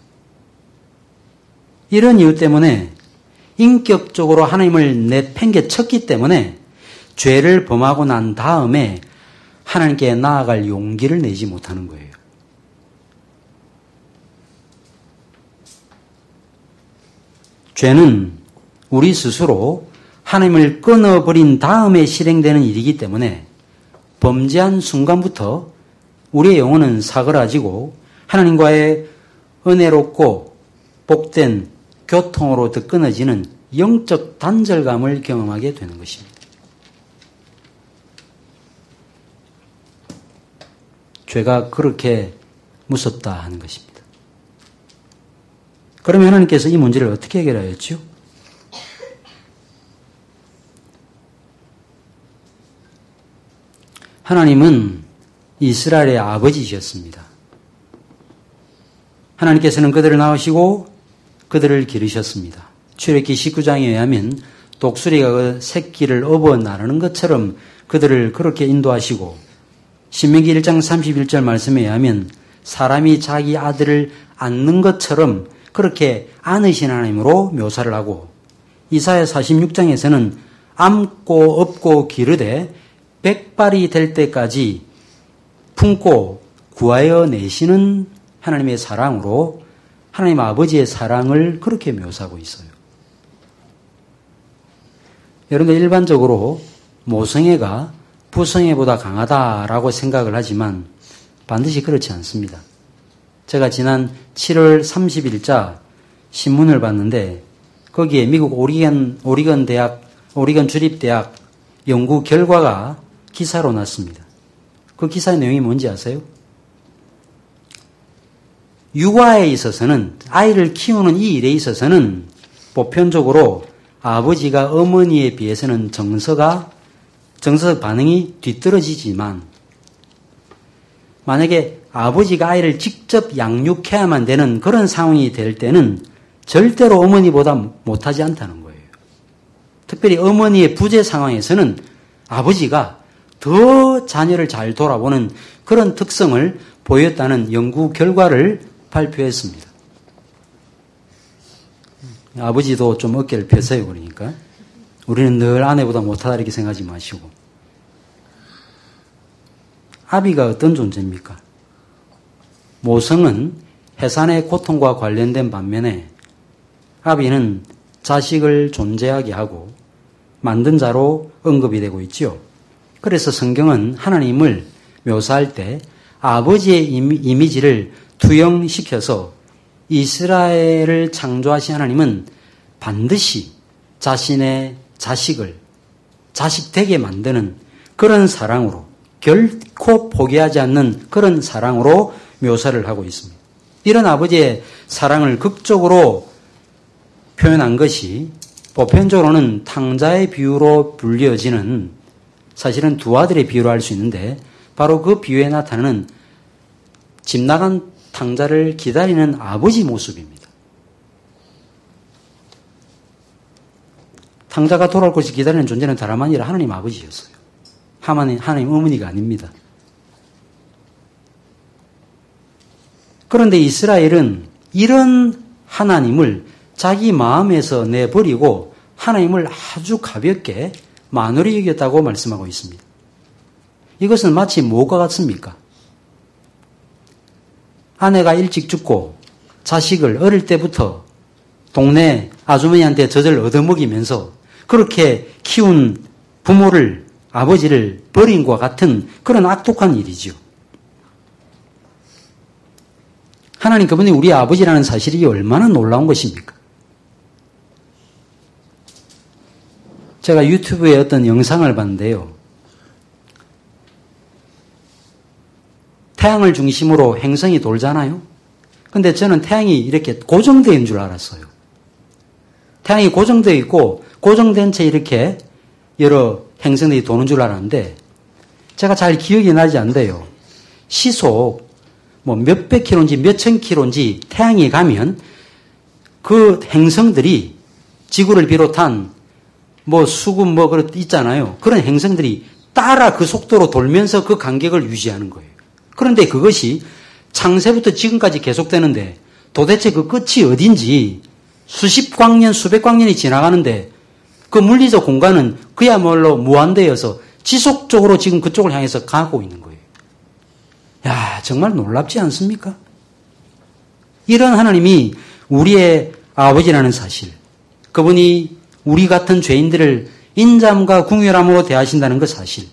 이런 이유 때문에 인격적으로 하나님을 내팽개쳤기 때문에 죄를 범하고 난 다음에 하나님께 나아갈 용기를 내지 못하는 거예요. 죄는 우리 스스로 하나님을 끊어버린 다음에 실행되는 일이기 때문에 범죄한 순간부터 우리의 영혼은 사그라지고 하나님과의 은혜롭고 복된 교통으로부터 끊어지는 영적 단절감을 경험하게 되는 것입니다. 죄가 그렇게 무섭다 하는 것입니다. 그러면 하나님께서 이 문제를 어떻게 해결하였죠? 하나님은 이스라엘의 아버지셨습니다. 하나님께서는 그들을 낳으시고 그들을 기르셨습니다. 출애굽기 19장에 의하면 독수리가 그 새끼를 업어 나르는 것처럼 그들을 그렇게 인도하시고 신명기 1장 31절 말씀에 의하면 사람이 자기 아들을 안는 것처럼 그렇게 안으신 하나님으로 묘사를 하고 이사야 46장에서는 안고 업고 기르되 백발이 될 때까지 품고 구하여 내시는 하나님의 사랑으로 하나님 아버지의 사랑을 그렇게 묘사하고 있어요. 여러분들 일반적으로 모성애가 부성애보다 강하다라고 생각을 하지만 반드시 그렇지 않습니다. 제가 지난 7월 30일자 신문을 봤는데 거기에 미국 오리건 주립대학 연구 결과가 기사로 났습니다. 그 기사의 내용이 뭔지 아세요? 육아에 있어서는 아이를 키우는 이 일에 있어서는 보편적으로 아버지가 어머니에 비해서는 정서적 반응이 뒤떨어지지만 만약에 아버지가 아이를 직접 양육해야만 되는 그런 상황이 될 때는 절대로 어머니보다 못하지 않다는 거예요. 특별히 어머니의 부재 상황에서는 아버지가 더 자녀를 잘 돌아보는 그런 특성을 보였다는 연구 결과를 발표했습니다. 아버지도 좀 어깨를 펴세요. 그러니까 우리는 늘 아내보다 못하다 이렇게 생각하지 마시고. 아비가 어떤 존재입니까? 모성은 해산의 고통과 관련된 반면에 아비는 자식을 존재하게 하고 만든 자로 언급이 되고 있지요. 그래서 성경은 하나님을 묘사할 때 아버지의 이미지를 투영시켜서 이스라엘을 창조하신 하나님은 반드시 자신의 자식을 자식되게 만드는 그런 사랑으로 결코 포기하지 않는 그런 사랑으로 묘사를 하고 있습니다. 이런 아버지의 사랑을 극적으로 표현한 것이 보편적으로는 탕자의 비유로 불려지는 사실은 두 아들의 비유로 할 수 있는데 바로 그 비유에 나타나는 집 나간 탕자를 기다리는 아버지 모습입니다. 탕자가 돌아올 것을 기다리는 존재는 다름 아니라 하나님 아버지였어요. 하나님 어머니가 아닙니다. 그런데 이스라엘은 이런 하나님을 자기 마음에서 내버리고 하나님을 아주 가볍게 만홀히 여겼다고 말씀하고 있습니다. 이것은 마치 뭐가 같습니까? 아내가 일찍 죽고 자식을 어릴 때부터 동네 아주머니한테 젖을 얻어먹이면서 그렇게 키운 부모를, 아버지를 버린 것과 같은 그런 악독한 일이지요. 하나님 그분이 우리 아버지라는 사실이 얼마나 놀라운 것입니까? 제가 유튜브에 어떤 영상을 봤는데요. 태양을 중심으로 행성이 돌잖아요. 근데 저는 태양이 이렇게 고정되어 있는 줄 알았어요. 태양이 고정되어 있고 고정된 채 이렇게 여러 행성들이 도는 줄 알았는데 제가 잘 기억이 나지 않는데요. 시속 몇백 킬로인지 몇천 킬로인지 태양이 가면 그 행성들이 지구를 비롯한 수금 있잖아요. 그런 행성들이 따라 그 속도로 돌면서 그 간격을 유지하는 거예요. 그런데 그것이 창세부터 지금까지 계속되는데 도대체 그 끝이 어딘지 수십 광년, 수백 광년이 지나가는데 그 물리적 공간은 그야말로 무한대여서 지속적으로 지금 그쪽을 향해서 가고 있는 거예요. 야, 정말 놀랍지 않습니까? 이런 하나님이 우리의 아버지라는 사실, 그분이 우리 같은 죄인들을 인자함과 궁휼함으로 대하신다는 그 사실,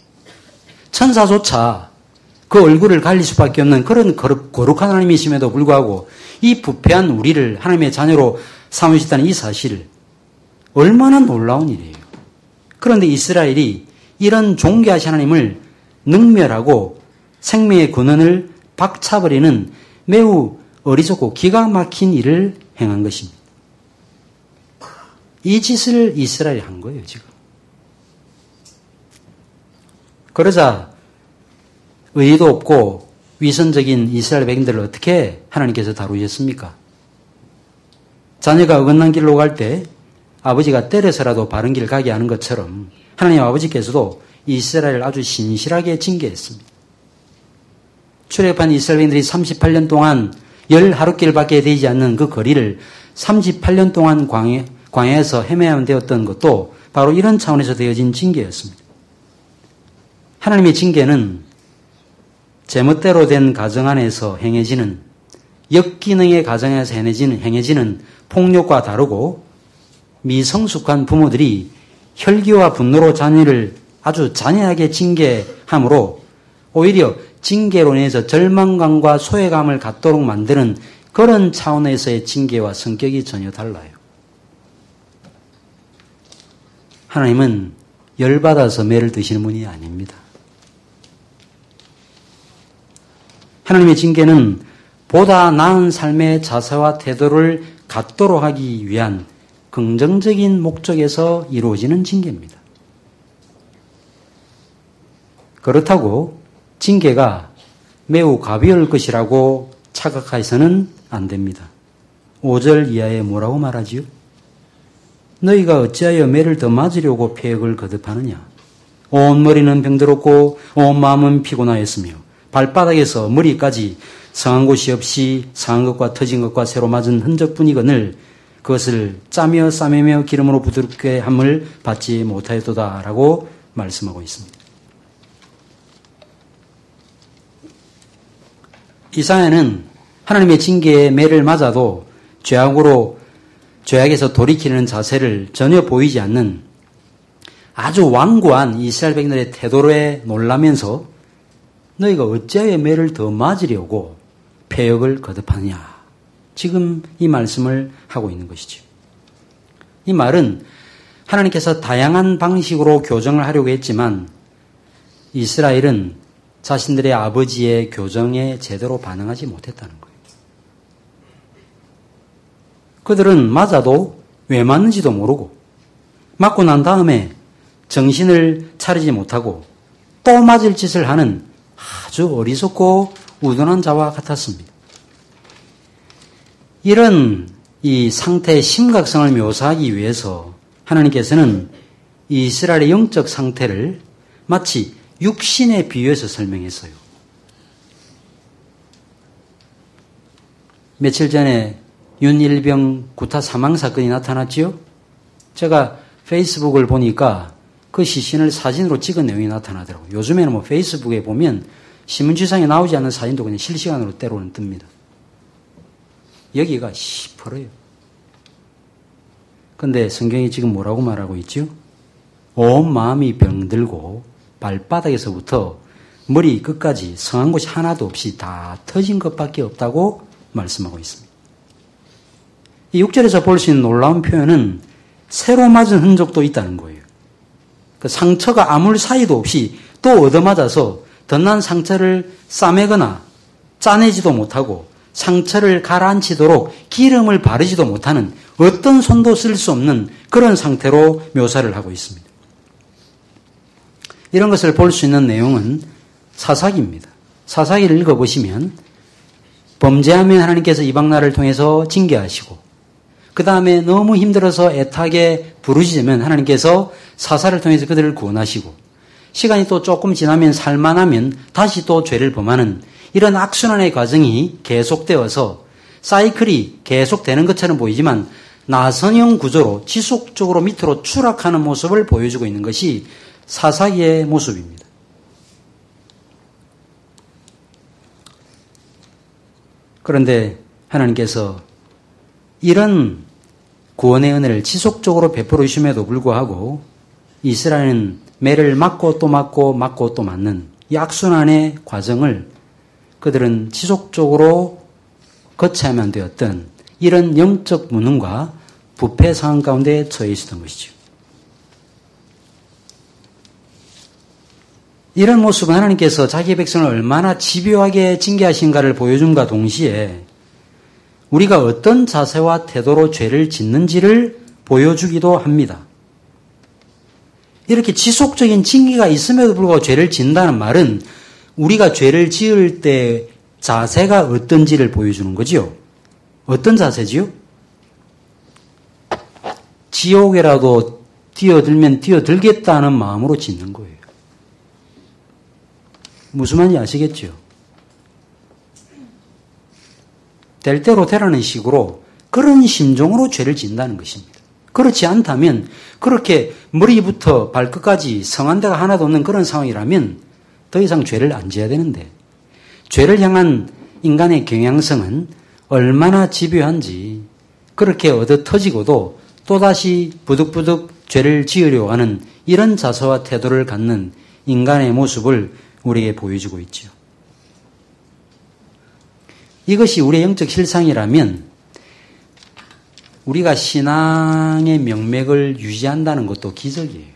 천사조차 그 얼굴을 가릴 수밖에 없는 그런 거룩한 하나님이심에도 불구하고 이 부패한 우리를 하나님의 자녀로 삼으셨다는 이 사실, 얼마나 놀라운 일이에요. 그런데 이스라엘이 이런 존귀하신 하나님을 능멸하고 생명의 근원을 박차버리는 매우 어리석고 기가 막힌 일을 행한 것입니다. 이 짓을 이스라엘이 한 거예요, 지금. 그러자 의의도 없고 위선적인 이스라엘 백성들을 어떻게 하나님께서 다루셨습니까? 자녀가 어긋난 길로 갈 때 아버지가 때려서라도 바른 길 가게 하는 것처럼 하나님 아버지께서도 이스라엘을 아주 신실하게 징계했습니다. 출애굽한 이스라엘 백성들이 38년 동안 열 하루길밖에 되지 않는 그 거리를 38년 동안 광야에서 헤매야만 되었던 것도 바로 이런 차원에서 되어진 징계였습니다. 하나님의 징계는 제멋대로 된 가정 안에서 행해지는, 역기능의 가정에서 행해지는 폭력과 다르고 미성숙한 부모들이 혈기와 분노로 자녀를 아주 잔인하게 징계함으로 오히려 징계로 인해서 절망감과 소외감을 갖도록 만드는 그런 차원에서의 징계와 성격이 전혀 달라요. 하나님은 열받아서 매를 드시는 분이 아닙니다. 하나님의 징계는 보다 나은 삶의 자세와 태도를 갖도록 하기 위한 긍정적인 목적에서 이루어지는 징계입니다. 그렇다고 징계가 매우 가벼울 것이라고 착각해서는 안 됩니다. 5절 이하에 뭐라고 말하지요? 너희가 어찌하여 매를 더 맞으려고 폐역을 거듭하느냐? 온 머리는 병들었고 온 마음은 피곤하였으며 발바닥에서 머리까지 성한 곳이 없이 상한 것과 터진 것과 새로 맞은 흔적뿐이거늘 그것을 짜며 싸매며 기름으로 부드럽게 함을 받지 못하였도다 라고 말씀하고 있습니다. 이사야는 하나님의 징계에 매를 맞아도 죄악에서 돌이키는 자세를 전혀 보이지 않는 아주 완고한 이스라엘 백성들의 태도에 놀라면서 너희가 어찌하여 매를 더 맞으려고 폐역을 거듭하느냐. 지금 이 말씀을 하고 있는 것이죠. 이 말은 하나님께서 다양한 방식으로 교정을 하려고 했지만 이스라엘은 자신들의 아버지의 교정에 제대로 반응하지 못했다는 거예요. 그들은 맞아도 왜 맞는지도 모르고 맞고 난 다음에 정신을 차리지 못하고 또 맞을 짓을 하는 아주 어리석고 우둔한 자와 같았습니다. 이런 이 상태의 심각성을 묘사하기 위해서 하나님께서는 이스라엘의 영적 상태를 마치 육신에 비유해서 설명했어요. 며칠 전에 윤일병 구타 사망 사건이 나타났지요? 제가 페이스북을 보니까 그 시신을 사진으로 찍은 내용이 나타나더라고요. 요즘에는 뭐 페이스북에 보면 신문지상에 나오지 않는 사진도 그냥 실시간으로 때로는 뜹니다. 여기가 시퍼래요. 근데 성경이 지금 뭐라고 말하고 있죠? 온 마음이 병들고 발바닥에서부터 머리 끝까지 성한 곳이 하나도 없이 다 터진 것밖에 없다고 말씀하고 있습니다. 이 6절에서 볼 수 있는 놀라운 표현은 새로 맞은 흔적도 있다는 거예요. 그 상처가 아물 사이도 없이 또 얻어맞아서 덧난 상처를 싸매거나 짜내지도 못하고 상처를 가라앉히도록 기름을 바르지도 못하는 어떤 손도 쓸 수 없는 그런 상태로 묘사를 하고 있습니다. 이런 것을 볼 수 있는 내용은 사사기입니다. 사사기를 읽어보시면 범죄하면 하나님께서 이방나라를 통해서 징계하시고 그 다음에 너무 힘들어서 애타게 부르짖으면 하나님께서 사사를 통해서 그들을 구원하시고 시간이 또 조금 지나면 살만하면 다시 또 죄를 범하는 이런 악순환의 과정이 계속되어서 사이클이 계속되는 것처럼 보이지만 나선형 구조로 지속적으로 밑으로 추락하는 모습을 보여주고 있는 것이 사사기의 모습입니다. 그런데 하나님께서 이런 구원의 은혜를 지속적으로 베풀어 주심에도 불구하고 이스라엘은 매를 맞고 또 맞고 맞고 또 맞는 이 악순환의 과정을 그들은 지속적으로 거쳐야만 되었던 이런 영적 무능과 부패 상황 가운데 처해 있었던 것이죠. 이런 모습은 하나님께서 자기 백성을 얼마나 집요하게 징계하신가를 보여줌과 동시에 우리가 어떤 자세와 태도로 죄를 짓는지를 보여주기도 합니다. 이렇게 지속적인 징계가 있음에도 불구하고 죄를 짓는다는 말은 우리가 죄를 지을 때 자세가 어떤지를 보여주는 거지요. 어떤 자세지요? 지옥에라도 뛰어들면 뛰어들겠다는 마음으로 짓는 거예요. 무슨 말인지 아시겠죠? 될 대로 되라는 식으로 그런 심정으로 죄를 짓는다는 것입니다. 그렇지 않다면 그렇게 머리부터 발끝까지 성한 데가 하나도 없는 그런 상황이라면 더 이상 죄를 안 지어야 되는데 죄를 향한 인간의 경향성은 얼마나 집요한지 그렇게 얻어 터지고도 또다시 부득부득 죄를 지으려고 하는 이런 자세와 태도를 갖는 인간의 모습을 우리에게 보여주고 있죠. 이것이 우리의 영적 실상이라면 우리가 신앙의 명맥을 유지한다는 것도 기적이에요.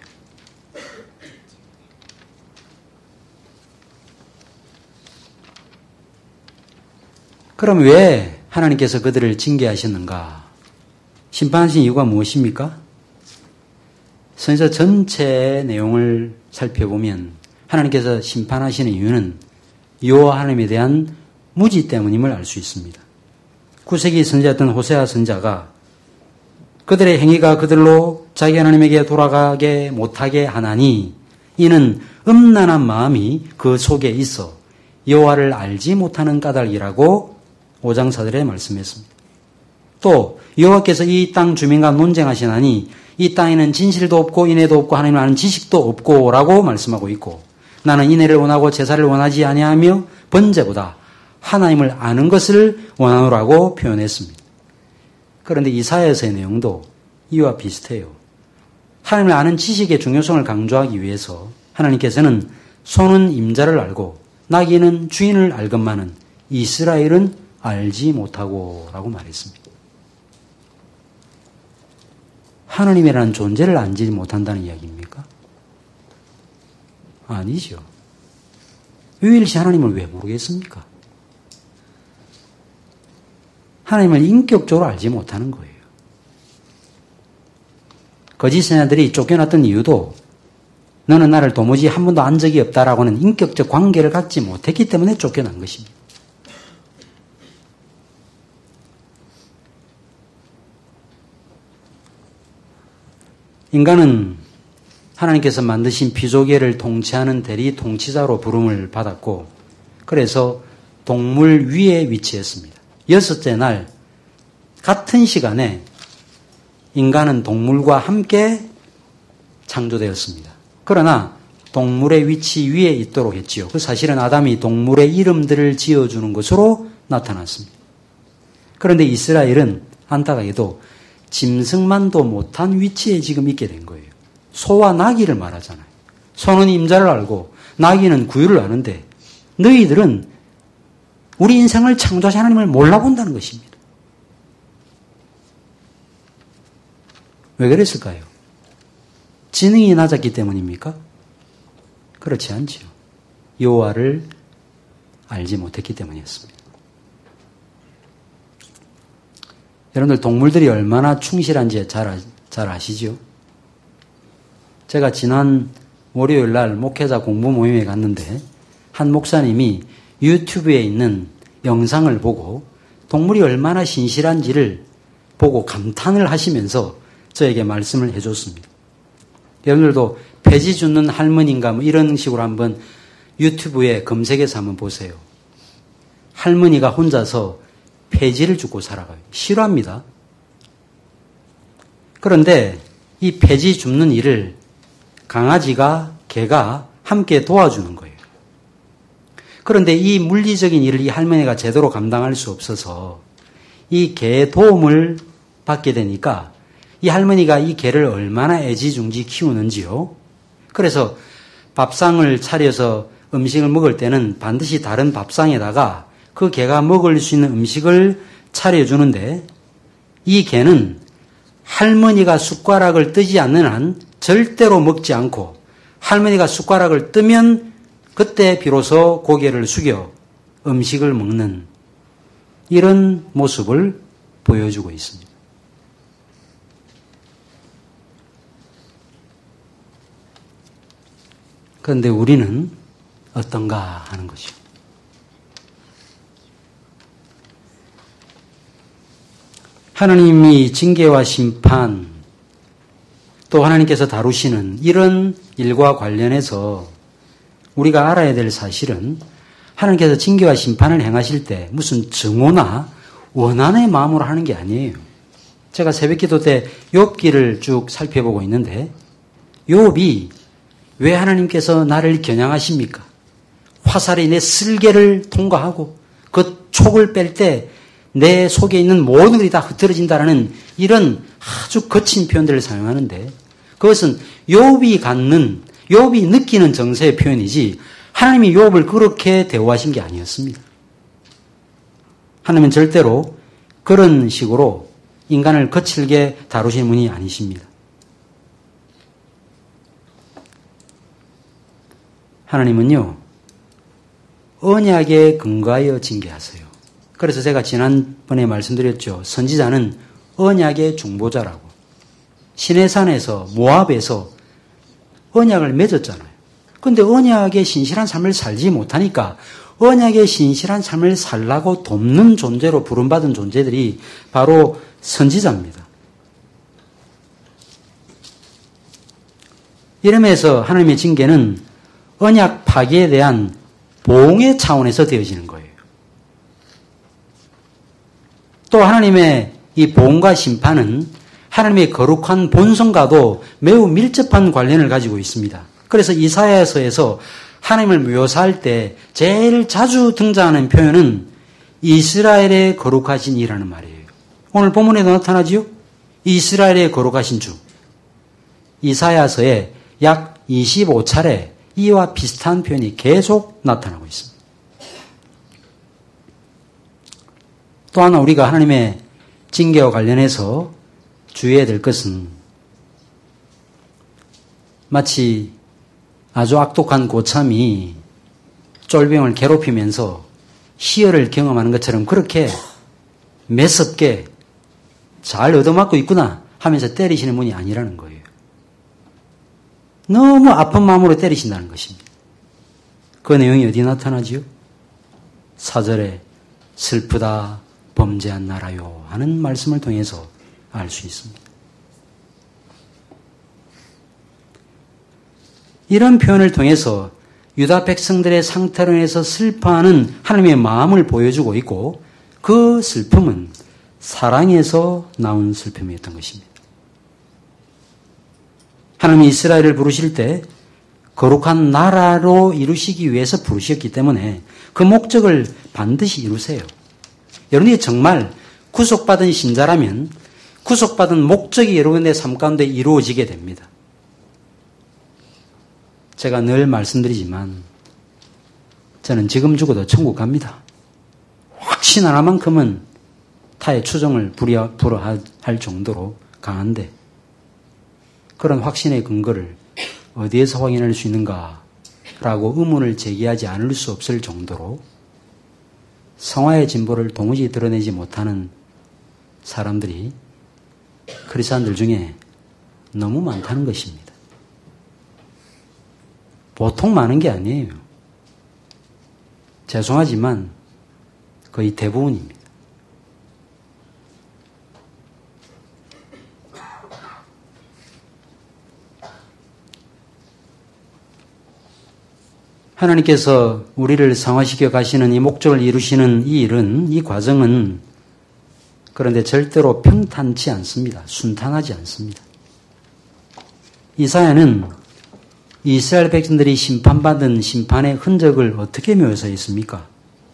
그럼 왜 하나님께서 그들을 징계하셨는가? 심판하신 이유가 무엇입니까? 선지서 전체의 내용을 살펴보면 하나님께서 심판하시는 이유는 여호와 하나님에 대한 무지 때문임을 알 수 있습니다. 9세기 선지자였던 호세아 선지자가 그들의 행위가 그들로 자기 하나님에게 돌아가게 못하게 하나니 이는 음란한 마음이 그 속에 있어 여호와를 알지 못하는 까닭이라고 5장 4절에 말씀했습니다. 또 여호와께서 이 땅 주민과 논쟁하시나니 이 땅에는 진실도 없고 인애도 없고 하나님을 아는 지식도 없고 라고 말씀하고 있고 나는 인애를 원하고 제사를 원하지 아니하며 번제보다 하나님을 아는 것을 원하노라고 표현했습니다. 그런데 이사야서의 내용도 이와 비슷해요. 하나님을 아는 지식의 중요성을 강조하기 위해서 하나님께서는 소는 임자를 알고 나귀는 주인을 알건만은 이스라엘은 알지 못하고 라고 말했습니다. 하나님이라는 존재를 알지 못한다는 이야기입니까? 아니죠. 유일시 하나님을 왜 모르겠습니까? 하나님을 인격적으로 알지 못하는 거예요. 거짓 선지자들이 쫓겨났던 이유도 너는 나를 도무지 한 번도 안 적이 없다라고는 인격적 관계를 갖지 못했기 때문에 쫓겨난 것입니다. 인간은 하나님께서 만드신 피조계를 통치하는 대리 통치자로 부름을 받았고 그래서 동물 위에 위치했습니다. 6째 날 같은 시간에 인간은 동물과 함께 창조되었습니다. 그러나 동물의 위치 위에 있도록 했지요. 그 사실은 아담이 동물의 이름들을 지어주는 것으로 나타났습니다. 그런데 이스라엘은 안타깝게도 짐승만도 못한 위치에 지금 있게 된 거예요. 소와 나귀를 말하잖아요. 소는 임자를 알고 나귀는 구유를 아는데 너희들은 우리 인생을 창조하신 하나님을 몰라본다는 것입니다. 왜 그랬을까요? 지능이 낮았기 때문입니까? 그렇지 않지요. 여호와를 알지 못했기 때문이었습니다. 여러분들 동물들이 얼마나 충실한지 잘 아시죠? 제가 지난 월요일 날 목회자 공부 모임에 갔는데 한 목사님이 유튜브에 있는 영상을 보고 동물이 얼마나 신실한지를 보고 감탄을 하시면서 저에게 말씀을 해줬습니다. 여러분들도 폐지 줍는 할머니인가 뭐 이런 식으로 한번 유튜브에 검색해서 한번 보세요. 할머니가 혼자서 폐지를 줍고 살아가요. 싫어합니다. 그런데 이 폐지 줍는 일을 강아지가, 개가 함께 도와주는 거예요. 그런데 이 물리적인 일을 이 할머니가 제대로 감당할 수 없어서 이 개의 도움을 받게 되니까 이 할머니가 이 개를 얼마나 애지중지 키우는지요. 그래서 밥상을 차려서 음식을 먹을 때는 반드시 다른 밥상에다가 그 개가 먹을 수 있는 음식을 차려주는데 이 개는 할머니가 숟가락을 뜨지 않는 한 절대로 먹지 않고 할머니가 숟가락을 뜨면 그때 비로소 고개를 숙여 음식을 먹는 이런 모습을 보여주고 있습니다. 그런데 우리는 어떤가 하는 것이죠. 하나님이 징계와 심판 또 하나님께서 다루시는 이런 일과 관련해서 우리가 알아야 될 사실은 하나님께서 징계와 심판을 행하실 때 무슨 증오나 원한의 마음으로 하는 게 아니에요. 제가 새벽기도 때 욥기를 쭉 살펴보고 있는데 욥이 왜 하나님께서 나를 겨냥하십니까? 화살이 내 쓸개를 통과하고 그 촉을 뺄 때 내 속에 있는 모든 것이 다 흐트러진다라는 이런 아주 거친 표현들을 사용하는데 그것은 욥이 느끼는 정서의 표현이지 하나님이 욥을 그렇게 대우하신 게 아니었습니다. 하나님은 절대로 그런 식으로 인간을 거칠게 다루시는 분이 아니십니다. 하나님은요, 언약에 근거하여 징계하세요. 그래서 제가 지난번에 말씀드렸죠. 선지자는 언약의 중보자라고. 시내산에서 모압에서 언약을 맺었잖아요. 그런데 언약의 신실한 삶을 살지 못하니까 언약의 신실한 삶을 살라고 돕는 존재로 부름받은 존재들이 바로 선지자입니다. 이러면서 하나님의 징계는 언약 파기에 대한 보응의 차원에서 되어지는 거예요. 또 하나님의 이 보응과 심판은 하나님의 거룩한 본성과도 매우 밀접한 관련을 가지고 있습니다. 그래서 이사야서에서 하나님을 묘사할 때 제일 자주 등장하는 표현은 이스라엘의 거룩하신 이라는 말이에요. 오늘 본문에도 나타나지요? 이스라엘의 거룩하신 주. 이사야서에 약 25차례 이와 비슷한 표현이 계속 나타나고 있습니다. 또 하나 우리가 하나님의 징계와 관련해서 주의해야 될 것은 마치 아주 악독한 고참이 쫄병을 괴롭히면서 희열을 경험하는 것처럼 그렇게 매섭게 잘 얻어맞고 있구나 하면서 때리시는 분이 아니라는 거예요. 너무 아픈 마음으로 때리신다는 것입니다. 그 내용이 어디 나타나지요? 4절에 슬프다 범죄한 나라요 하는 말씀을 통해서 알 수 있습니다. 이런 표현을 통해서 유다 백성들의 상태로 인해서 슬퍼하는 하나님의 마음을 보여주고 있고 그 슬픔은 사랑에서 나온 슬픔이었던 것입니다. 하나님이 이스라엘을 부르실 때 거룩한 나라로 이루시기 위해서 부르셨기 때문에 그 목적을 반드시 이루세요. 여러분이 정말 구속받은 신자라면 구속받은 목적이 여러분의 삶 가운데 이루어지게 됩니다. 제가 늘 말씀드리지만 저는 지금 죽어도 천국 갑니다. 확신 하나만큼은 타의 추종을 불허할 정도로 강한데 그런 확신의 근거를 어디에서 확인할 수 있는가라고 의문을 제기하지 않을 수 없을 정도로 성화의 진보를 도무지 드러내지 못하는 사람들이 크리스찬들 중에 너무 많다는 것입니다. 보통 많은 게 아니에요. 죄송하지만 거의 대부분입니다. 하나님께서 우리를 성화시켜 가시는 이 목적을 이루시는 이 일은, 이 과정은 그런데 절대로 평탄치 않습니다. 순탄하지 않습니다. 이사야는 이스라엘 백성들이 심판받은 심판의 흔적을 어떻게 묘사했습니까?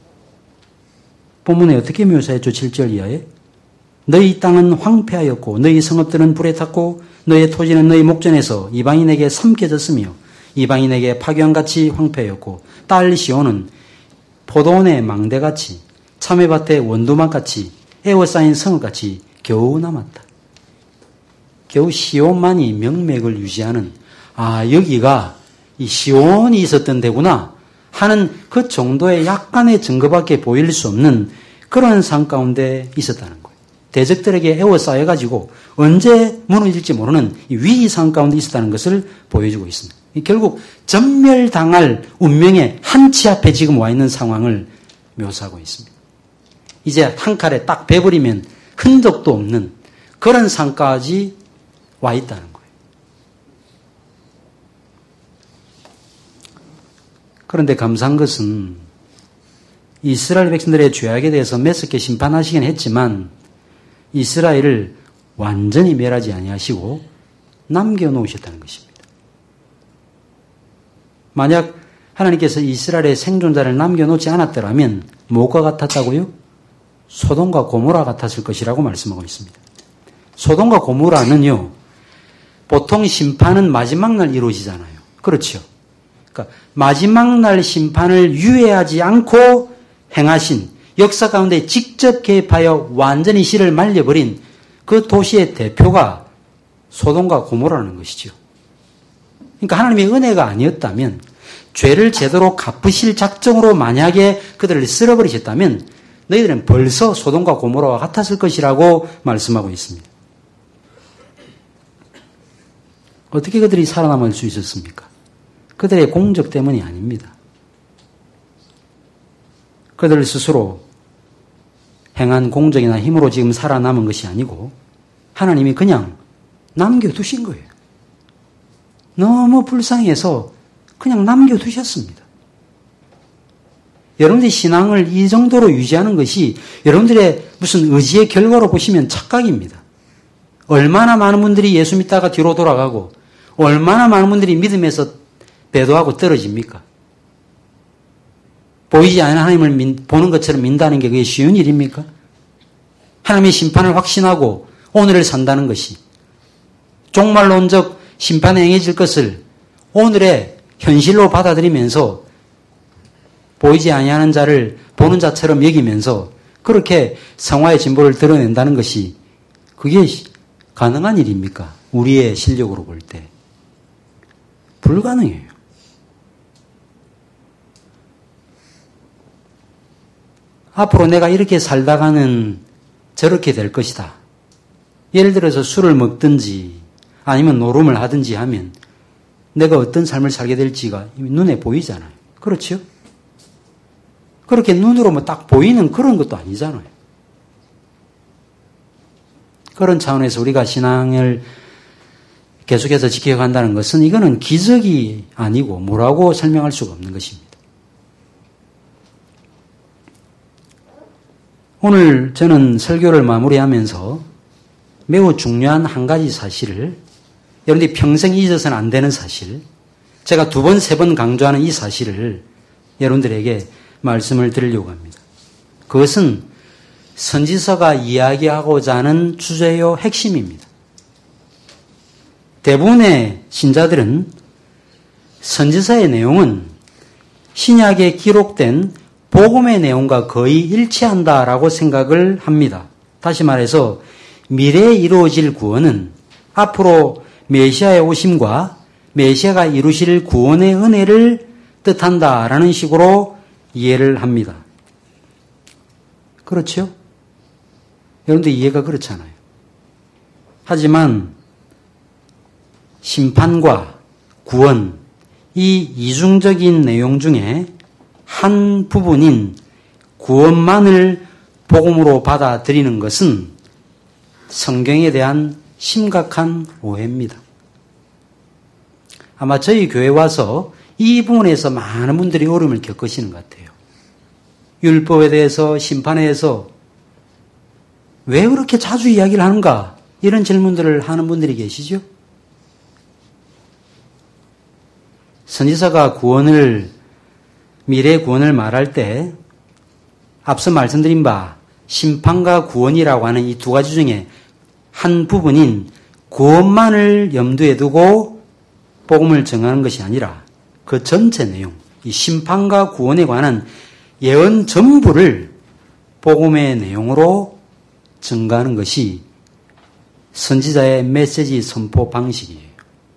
본문에 어떻게 묘사했죠? 7절 이하에 너희 땅은 황폐하였고 너희 성읍들은 불에 탔고 너희 토지는 너희 목전에서 이방인에게 삼켜졌으며 이방인에게 파괴함같이 황폐하였고 딸 시온은 포도원의 망대같이 참외밭의 원두막같이 에워싸인 성읍같이 겨우 남았다. 겨우 시온만이 명맥을 유지하는 여기가 이 시온이 있었던 데구나 하는 그 정도의 약간의 증거밖에 보일 수 없는 그런 상 가운데 있었다는 거예요. 대적들에게 에워싸여가지고 언제 무너질지 모르는 이 위기상 가운데 있었다는 것을 보여주고 있습니다. 결국 전멸당할 운명의 한치 앞에 지금 와 있는 상황을 묘사하고 있습니다. 이제 한 칼에 딱 베버리면 흔적도 없는 그런 상까지 와 있다는 거예요. 그런데 감사한 것은 이스라엘 백성들의 죄악에 대해서 매섭게 심판하시긴 했지만 이스라엘을 완전히 멸하지 아니하시고 남겨놓으셨다는 것입니다. 만약 하나님께서 이스라엘의 생존자를 남겨놓지 않았더라면 뭐가 같았다고요? 소돔과 고모라 같았을 것이라고 말씀하고 있습니다. 소돔과 고모라는요, 보통 심판은 마지막 날 이루어지잖아요. 그렇죠? 그러니까 마지막 날 심판을 유예하지 않고 행하신 역사 가운데 직접 개입하여 완전히 씨를 말려버린 그 도시의 대표가 소돔과 고모라는 것이죠. 그러니까 하나님의 은혜가 아니었다면 죄를 제대로 갚으실 작정으로 만약에 그들을 쓸어버리셨다면 너희들은 벌써 소돔과 고모라와 같았을 것이라고 말씀하고 있습니다. 어떻게 그들이 살아남을 수 있었습니까? 그들의 공적 때문이 아닙니다. 그들 스스로 행한 공적이나 힘으로 지금 살아남은 것이 아니고 하나님이 그냥 남겨두신 거예요. 너무 불쌍해서 그냥 남겨두셨습니다. 여러분들이 신앙을 이 정도로 유지하는 것이 여러분들의 무슨 의지의 결과로 보시면 착각입니다. 얼마나 많은 분들이 예수 믿다가 뒤로 돌아가고 얼마나 많은 분들이 믿음에서 배도하고 떨어집니까? 보이지 않는 하나님을 보는 것처럼 믿는다는 게 그게 쉬운 일입니까? 하나님의 심판을 확신하고 오늘을 산다는 것이 종말로 온적 심판에 행해질 것을 오늘의 현실로 받아들이면서 보이지 아니하는 자를 보는 자처럼 여기면서 그렇게 성화의 진보를 드러낸다는 것이 그게 가능한 일입니까? 우리의 실력으로 볼 때. 불가능해요. 앞으로 내가 이렇게 살다가는 저렇게 될 것이다. 예를 들어서 술을 먹든지 아니면 노름을 하든지 하면 내가 어떤 삶을 살게 될지가 이미 눈에 보이잖아요. 그렇죠? 그렇게 눈으로 뭐 딱 보이는 그런 것도 아니잖아요. 그런 차원에서 우리가 신앙을 계속해서 지켜간다는 것은 이거는 기적이 아니고 뭐라고 설명할 수가 없는 것입니다. 오늘 저는 설교를 마무리하면서 매우 중요한 한 가지 사실을, 여러분들이 평생 잊어서는 안 되는 사실, 제가 2번, 3번 강조하는 이 사실을 여러분들에게 말씀을 드리려고 합니다. 그것은 선지서가 이야기하고자 하는 주제의 핵심입니다. 대부분의 신자들은 선지서의 내용은 신약에 기록된 복음의 내용과 거의 일치한다라고 생각을 합니다. 다시 말해서 미래에 이루어질 구원은 앞으로 메시아의 오심과 메시아가 이루실 구원의 은혜를 뜻한다라는 식으로 이해를 합니다. 그렇죠? 여러분들 이해가 그렇잖아요. 하지만 심판과 구원, 이 이중적인 내용 중에 한 부분인 구원만을 복음으로 받아들이는 것은 성경에 대한 심각한 오해입니다. 아마 저희 교회에 와서 이 부분에서 많은 분들이 어려움을 겪으시는 것 같아요. 율법에 대해서, 심판에 대해서 왜 그렇게 자주 이야기를 하는가? 이런 질문들을 하는 분들이 계시죠? 선지서가 미래의 구원을 말할 때 앞서 말씀드린 바 심판과 구원이라고 하는 이 2가지 중에 한 부분인 구원만을 염두에 두고 복음을 정하는 것이 아니라 그 전체 내용, 이 심판과 구원에 관한 예언 전부를 복음의 내용으로 증가하는 것이 선지자의 메시지 선포 방식이에요.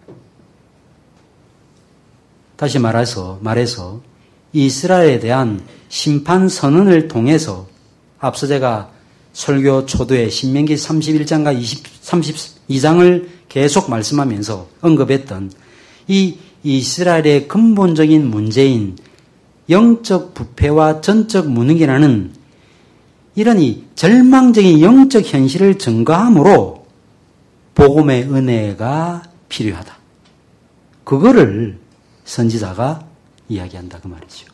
다시 말해서 이스라엘에 대한 심판 선언을 통해서 앞서 제가 설교 초도에 신명기 31장과 32장을 계속 말씀하면서 언급했던 이 이스라엘의 근본적인 문제인 영적 부패와 전적 무능이라는 이런 이 절망적인 영적 현실을 증거함으로 복음의 은혜가 필요하다. 그거를 선지자가 이야기한다 그 말이죠.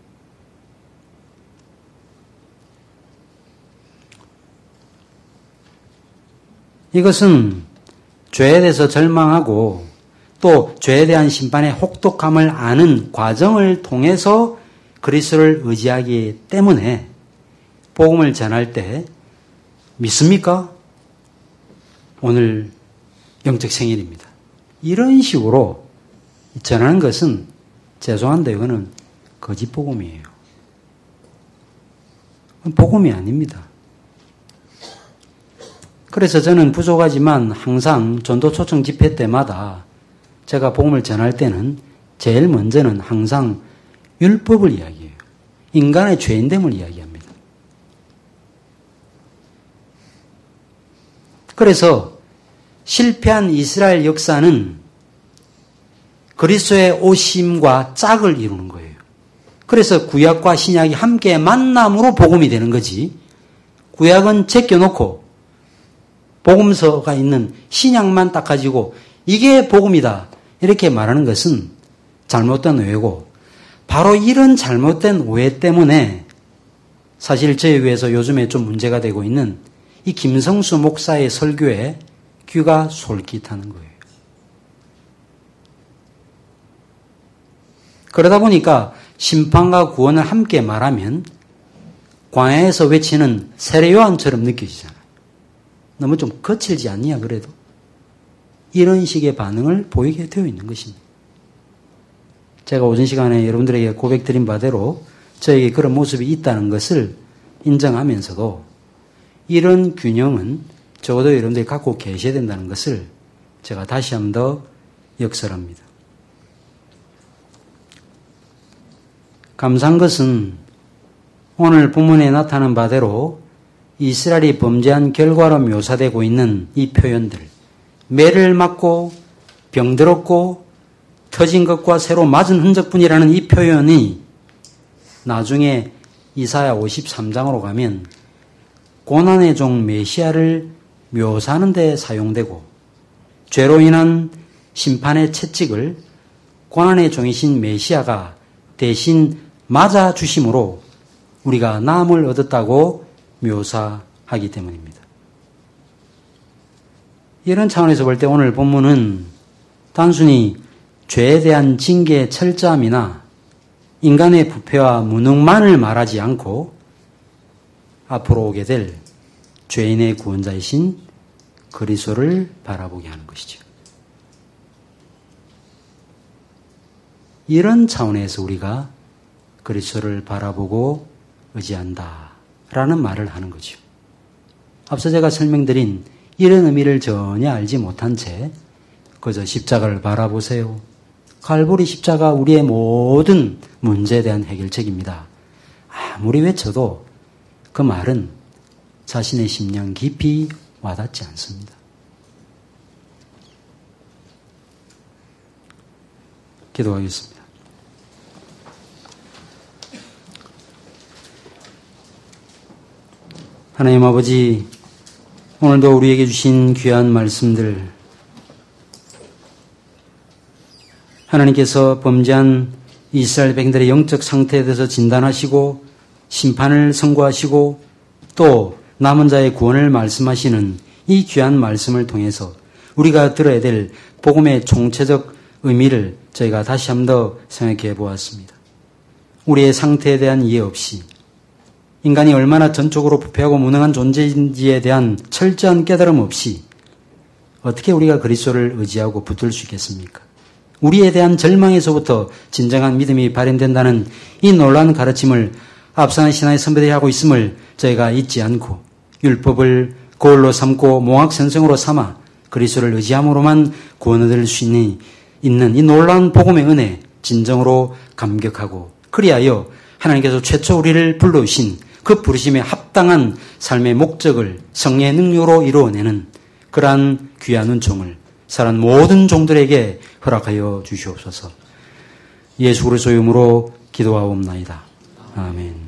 이것은 죄에 대해서 절망하고 또 죄에 대한 심판의 혹독함을 아는 과정을 통해서 그리스도를 의지하기 때문에 복음을 전할 때 믿습니까? 오늘 영적 생일입니다. 이런 식으로 전하는 것은 죄송한데 이거는 거짓 복음이에요. 복음이 아닙니다. 그래서 저는 부족하지만 항상 전도 초청 집회 때마다 제가 복음을 전할 때는 제일 먼저는 항상 율법을 이야기해요. 인간의 죄인됨을 이야기합니다. 그래서 실패한 이스라엘 역사는 그리스도의 오심과 짝을 이루는 거예요. 그래서 구약과 신약이 함께 만남으로 복음이 되는 거지. 구약은 제껴놓고 복음서가 있는 신약만 딱 가지고 이게 복음이다 이렇게 말하는 것은 잘못된 오해고, 바로 이런 잘못된 오해 때문에 사실 저희 교회에서 요즘에 좀 문제가 되고 있는 이 김성수 목사의 설교에 귀가 솔깃하는 거예요. 그러다 보니까 심판과 구원을 함께 말하면 광야에서 외치는 세례요한처럼 느껴지잖아요. 너무 좀 거칠지 않냐 그래도? 이런 식의 반응을 보이게 되어 있는 것입니다. 제가 오전 시간에 여러분들에게 고백드린 바대로 저에게 그런 모습이 있다는 것을 인정하면서도 이런 균형은 적어도 여러분들이 갖고 계셔야 된다는 것을 제가 다시 한 번 더 역설합니다. 감사한 것은 오늘 본문에 나타난 바대로 이스라엘이 범죄한 결과로 묘사되고 있는 이 표현들, 매를 맞고 병들었고 터진 것과 새로 맞은 흔적뿐이라는 이 표현이 나중에 이사야 53장으로 가면 고난의 종 메시아를 묘사하는 데 사용되고 죄로 인한 심판의 채찍을 고난의 종이신 메시아가 대신 맞아주심으로 우리가 나음을 얻었다고 묘사하기 때문입니다. 이런 차원에서 볼 때 오늘 본문은 단순히 죄에 대한 징계의 철저함이나 인간의 부패와 무능만을 말하지 않고 앞으로 오게 될 죄인의 구원자이신 그리스도를 바라보게 하는 것이죠. 이런 차원에서 우리가 그리스도를 바라보고 의지한다라는 말을 하는 거죠. 앞서 제가 설명드린 이런 의미를 전혀 알지 못한 채 그저 십자가를 바라보세요. 갈보리 십자가 우리의 모든 문제에 대한 해결책입니다. 아무리 외쳐도 그 말은 자신의 심령 깊이 와닿지 않습니다. 기도하겠습니다. 하나님 아버지, 오늘도 우리에게 주신 귀한 말씀들, 하나님께서 범죄한 이스라엘 백성들의 영적 상태에 대해서 진단하시고 심판을 선고하시고 또 남은 자의 구원을 말씀하시는 이 귀한 말씀을 통해서 우리가 들어야 될 복음의 총체적 의미를 저희가 다시 한 번 더 생각해 보았습니다. 우리의 상태에 대한 이해 없이 인간이 얼마나 전적으로 부패하고 무능한 존재인지에 대한 철저한 깨달음 없이 어떻게 우리가 그리스도를 의지하고 붙들 수 있겠습니까? 우리에 대한 절망에서부터 진정한 믿음이 발현된다는 이 놀라운 가르침을 앞서는 신앙의 선배들이 하고 있음을 저희가 잊지 않고 율법을 거울로 삼고 몽학선생으로 삼아 그리스도를 의지함으로만 구원을 얻을 수 있는 이 놀라운 복음의 은혜 진정으로 감격하고 그리하여 하나님께서 최초 우리를 불러주신 그 부르심에 합당한 삶의 목적을 성령의 능력으로 이루어내는 그러한 귀한 은총을 살아난 모든 종들에게 허락하여 주시옵소서. 예수 그리스도의 이름으로 기도하옵나이다. 아멘.